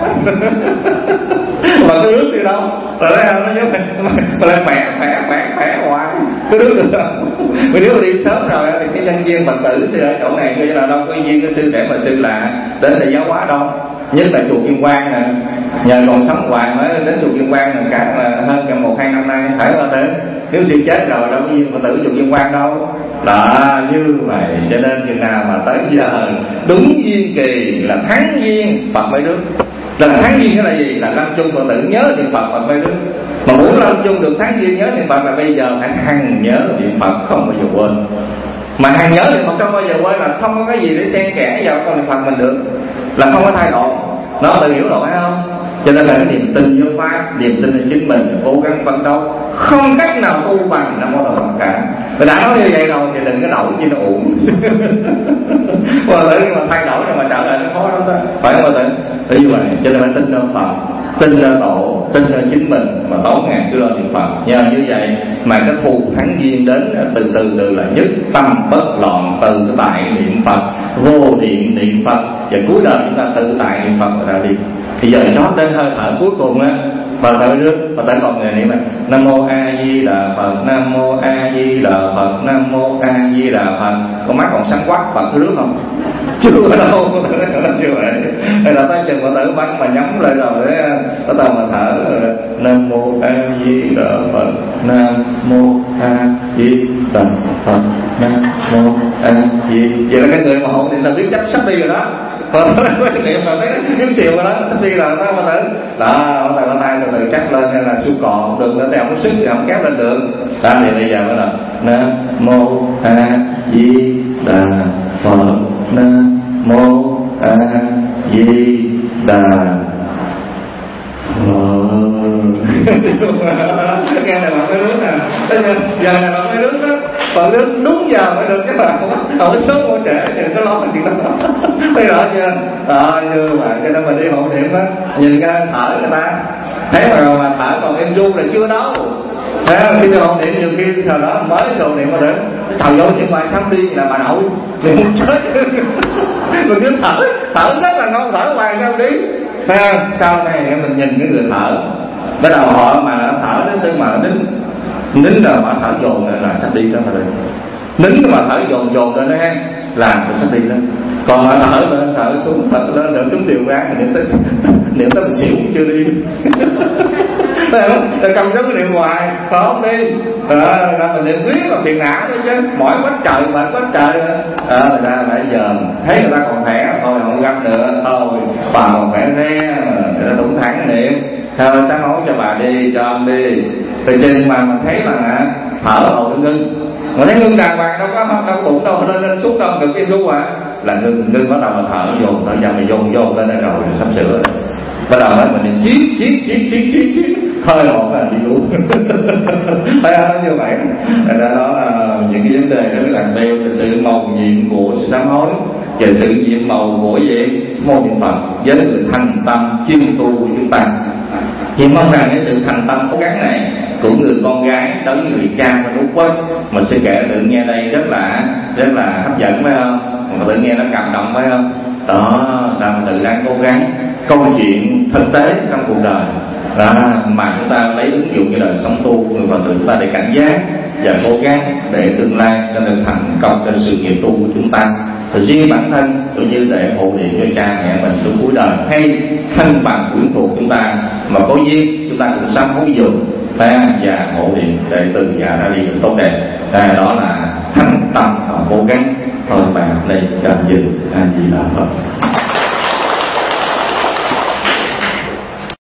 S1: Phật cứ rước đi đâu rồi nó nhớ mình lại khỏe hoài cứ rước được không? Vì nếu mà đi sớm rồi thì cái nhân viên Phật tử sư ở chỗ này như là đâu có duyên cái sư để mà sư là đến để giáo hóa đâu. Nhất là chùa Kim Quang nè, nhờ còn sống hoài mới đến chùa Kim Quang là cả hơn cả 1-2 năm nay, phải không thế? Nếu sư chết rồi đâu có duyên Phật tử chùa Kim Quang đâu. Đó như vậy, cho nên chừng nào mà tới giờ đúng duyên kỳ là tháng duyên Phật mới rước. Là tháng duyên cái là gì? Là lâm chung Phật tử nhớ niệm Phật Phật mới rước. Mà muốn lâm chung được tháng duyên nhớ niệm Phật là bây giờ phải hằng nhớ niệm Phật không bao giờ quên. Mà hằng nhớ niệm Phật không bao giờ quên là không có cái gì để xen kẽ vào con niệm Phật mình được, là không có thay đổi. Nó tự hiểu rồi phải không? Cho nên là cái niềm tin với Pháp, niềm tin là chính mình cố gắng phấn đấu, không cách nào tu bằng Nam Mô Đà Phật cả. Và đã nói như vậy rồi thì đừng có đổi chi nó uổng. Mà tự nhiên mà thay đổi rồi mà trở lại nó khó lắm đó, phải không tự? Thì như vậy, cho nên phải tin vào Phật, tin vào Tổ, tin vào chính mình mà tối ngày cứ lo niệm Phật. Nhờ như vậy mà cái thù thắng duyên đến từ là nhất tâm bất loạn, từ cái tại niệm Phật, vô niệm Phật, và cuối đời chúng ta tự tại niệm Phật và ra đi. Thì giờ chót đến hơi thở cuối cùng á, Phật thở trước, Phật thở còn người niệm là Nam Mô A Di Đà Phật, Nam Mô A Di Đà Phật, Nam Mô A Di Đà Phật. Con mắt còn sáng quắc Phật rước không? Chưa ở đâu như vậy. Hay là tới chừng Phật tử mắt mà nhắm lại rồi đấy, có tao mà thở Nam Mô A Di Đà Phật, Nam Mô A Di Đà Phật, Nam Mô A Di. Vậy là cái người mà hộ niệm là biết chắc sắp đi rồi đó. Phật niệm là thấy kiếm xìu rồi đó, sắp đi rồi đó mà tử. Đó, ông tay từ chắc lên hay là su cò được nữa, đeo có sức thì không kéo lên được. Đó thì bây giờ mới là Nam Mô A Di Đà Phật, Nam Mô A Di Đà nghe này mà phải rước nè, giờ này mà phải rước đó, còn rước đúng giờ mới được, chứ mà không có sớm không trễ thì có lo chuyện đó. Thấy rõ chưa? Như vậy cho nên mình đi hộ niệm á, nhìn cái thở người ta thấy mà thở còn em du là chưa đâu. Thế khi đi hộ niệm nhiều khi sau đó mới hộ niệm mà được thầu vô chuyện ngoài sắp đi là bà nội thì muốn chết. mình cứ thở rất là ngon, thở hoài sao đi. Sau này mình nhìn cái người thở, bắt đầu họ mà thở đến tới mà nín rồi mà thở dồn là sắp đi đó mà rồi, nín mà thở dồn lên đó ha, làm nó sắp đi đó. Còn mà thở xuống thật lên rồi xuống điều ra thì niệm tới mình xỉu chưa đi. Thấy không? Ta cầm cái niệm hoài không đi, mình niệm riết là phiền não thôi chứ, mỏi quá trời mệt quá trời. Người ta phải giờ thấy người ta còn khỏe thôi không gặp nữa, thôi bà còn khỏe re, người ta đúng thẳng niệm. Thôi sáng nói cho bà đi, cho ông đi. Rồi chừng mà mình thấy là thở đầu ngưng, mà thấy ngưng đàng hoàng, đâu có bụng đâu nên xúc đâu, cực im luôn à, là ngưng bắt đầu mà thở dồn, thở dần mà dồn lên rồi sắp sửa rồi. Bắt đầu hết mình chiết hơi hồn là đi luôn. Thấy không? Như vậy đó là những cái vấn đề rất là nêu về sự mầu nhiệm của sự sám hối và sự nhiệm màu của gì môn niệm Phật với người thành tâm chuyên tu của chúng ta. Chỉ mong rằng cái sự thành tâm cố gắng này của người con gái đối với người cha và Út Quốc, mình sẽ kể tự nghe đây rất là hấp dẫn phải không? Mà tự nghe nó cảm động phải không? Đó là mình tự đang cố gắng câu chuyện thực tế trong cuộc đời mà chúng ta lấy ứng dụng cái đời sống tu người Phật tử chúng ta để cảnh giác và cố gắng để tương lai cho được thành công trên sự nghiệp tu của chúng ta. Thì riêng bản thân cũng như để hộ niệm cho cha mẹ mình xuống cuối đời, hay thân bằng quyến thuộc chúng ta mà có duyên chúng ta cũng sám hối dùng và hộ niệm để từ già ra đi được tốt đẹp. Đó là thành tâm và cố gắng thôi bạn đây cho dự gì là Phật.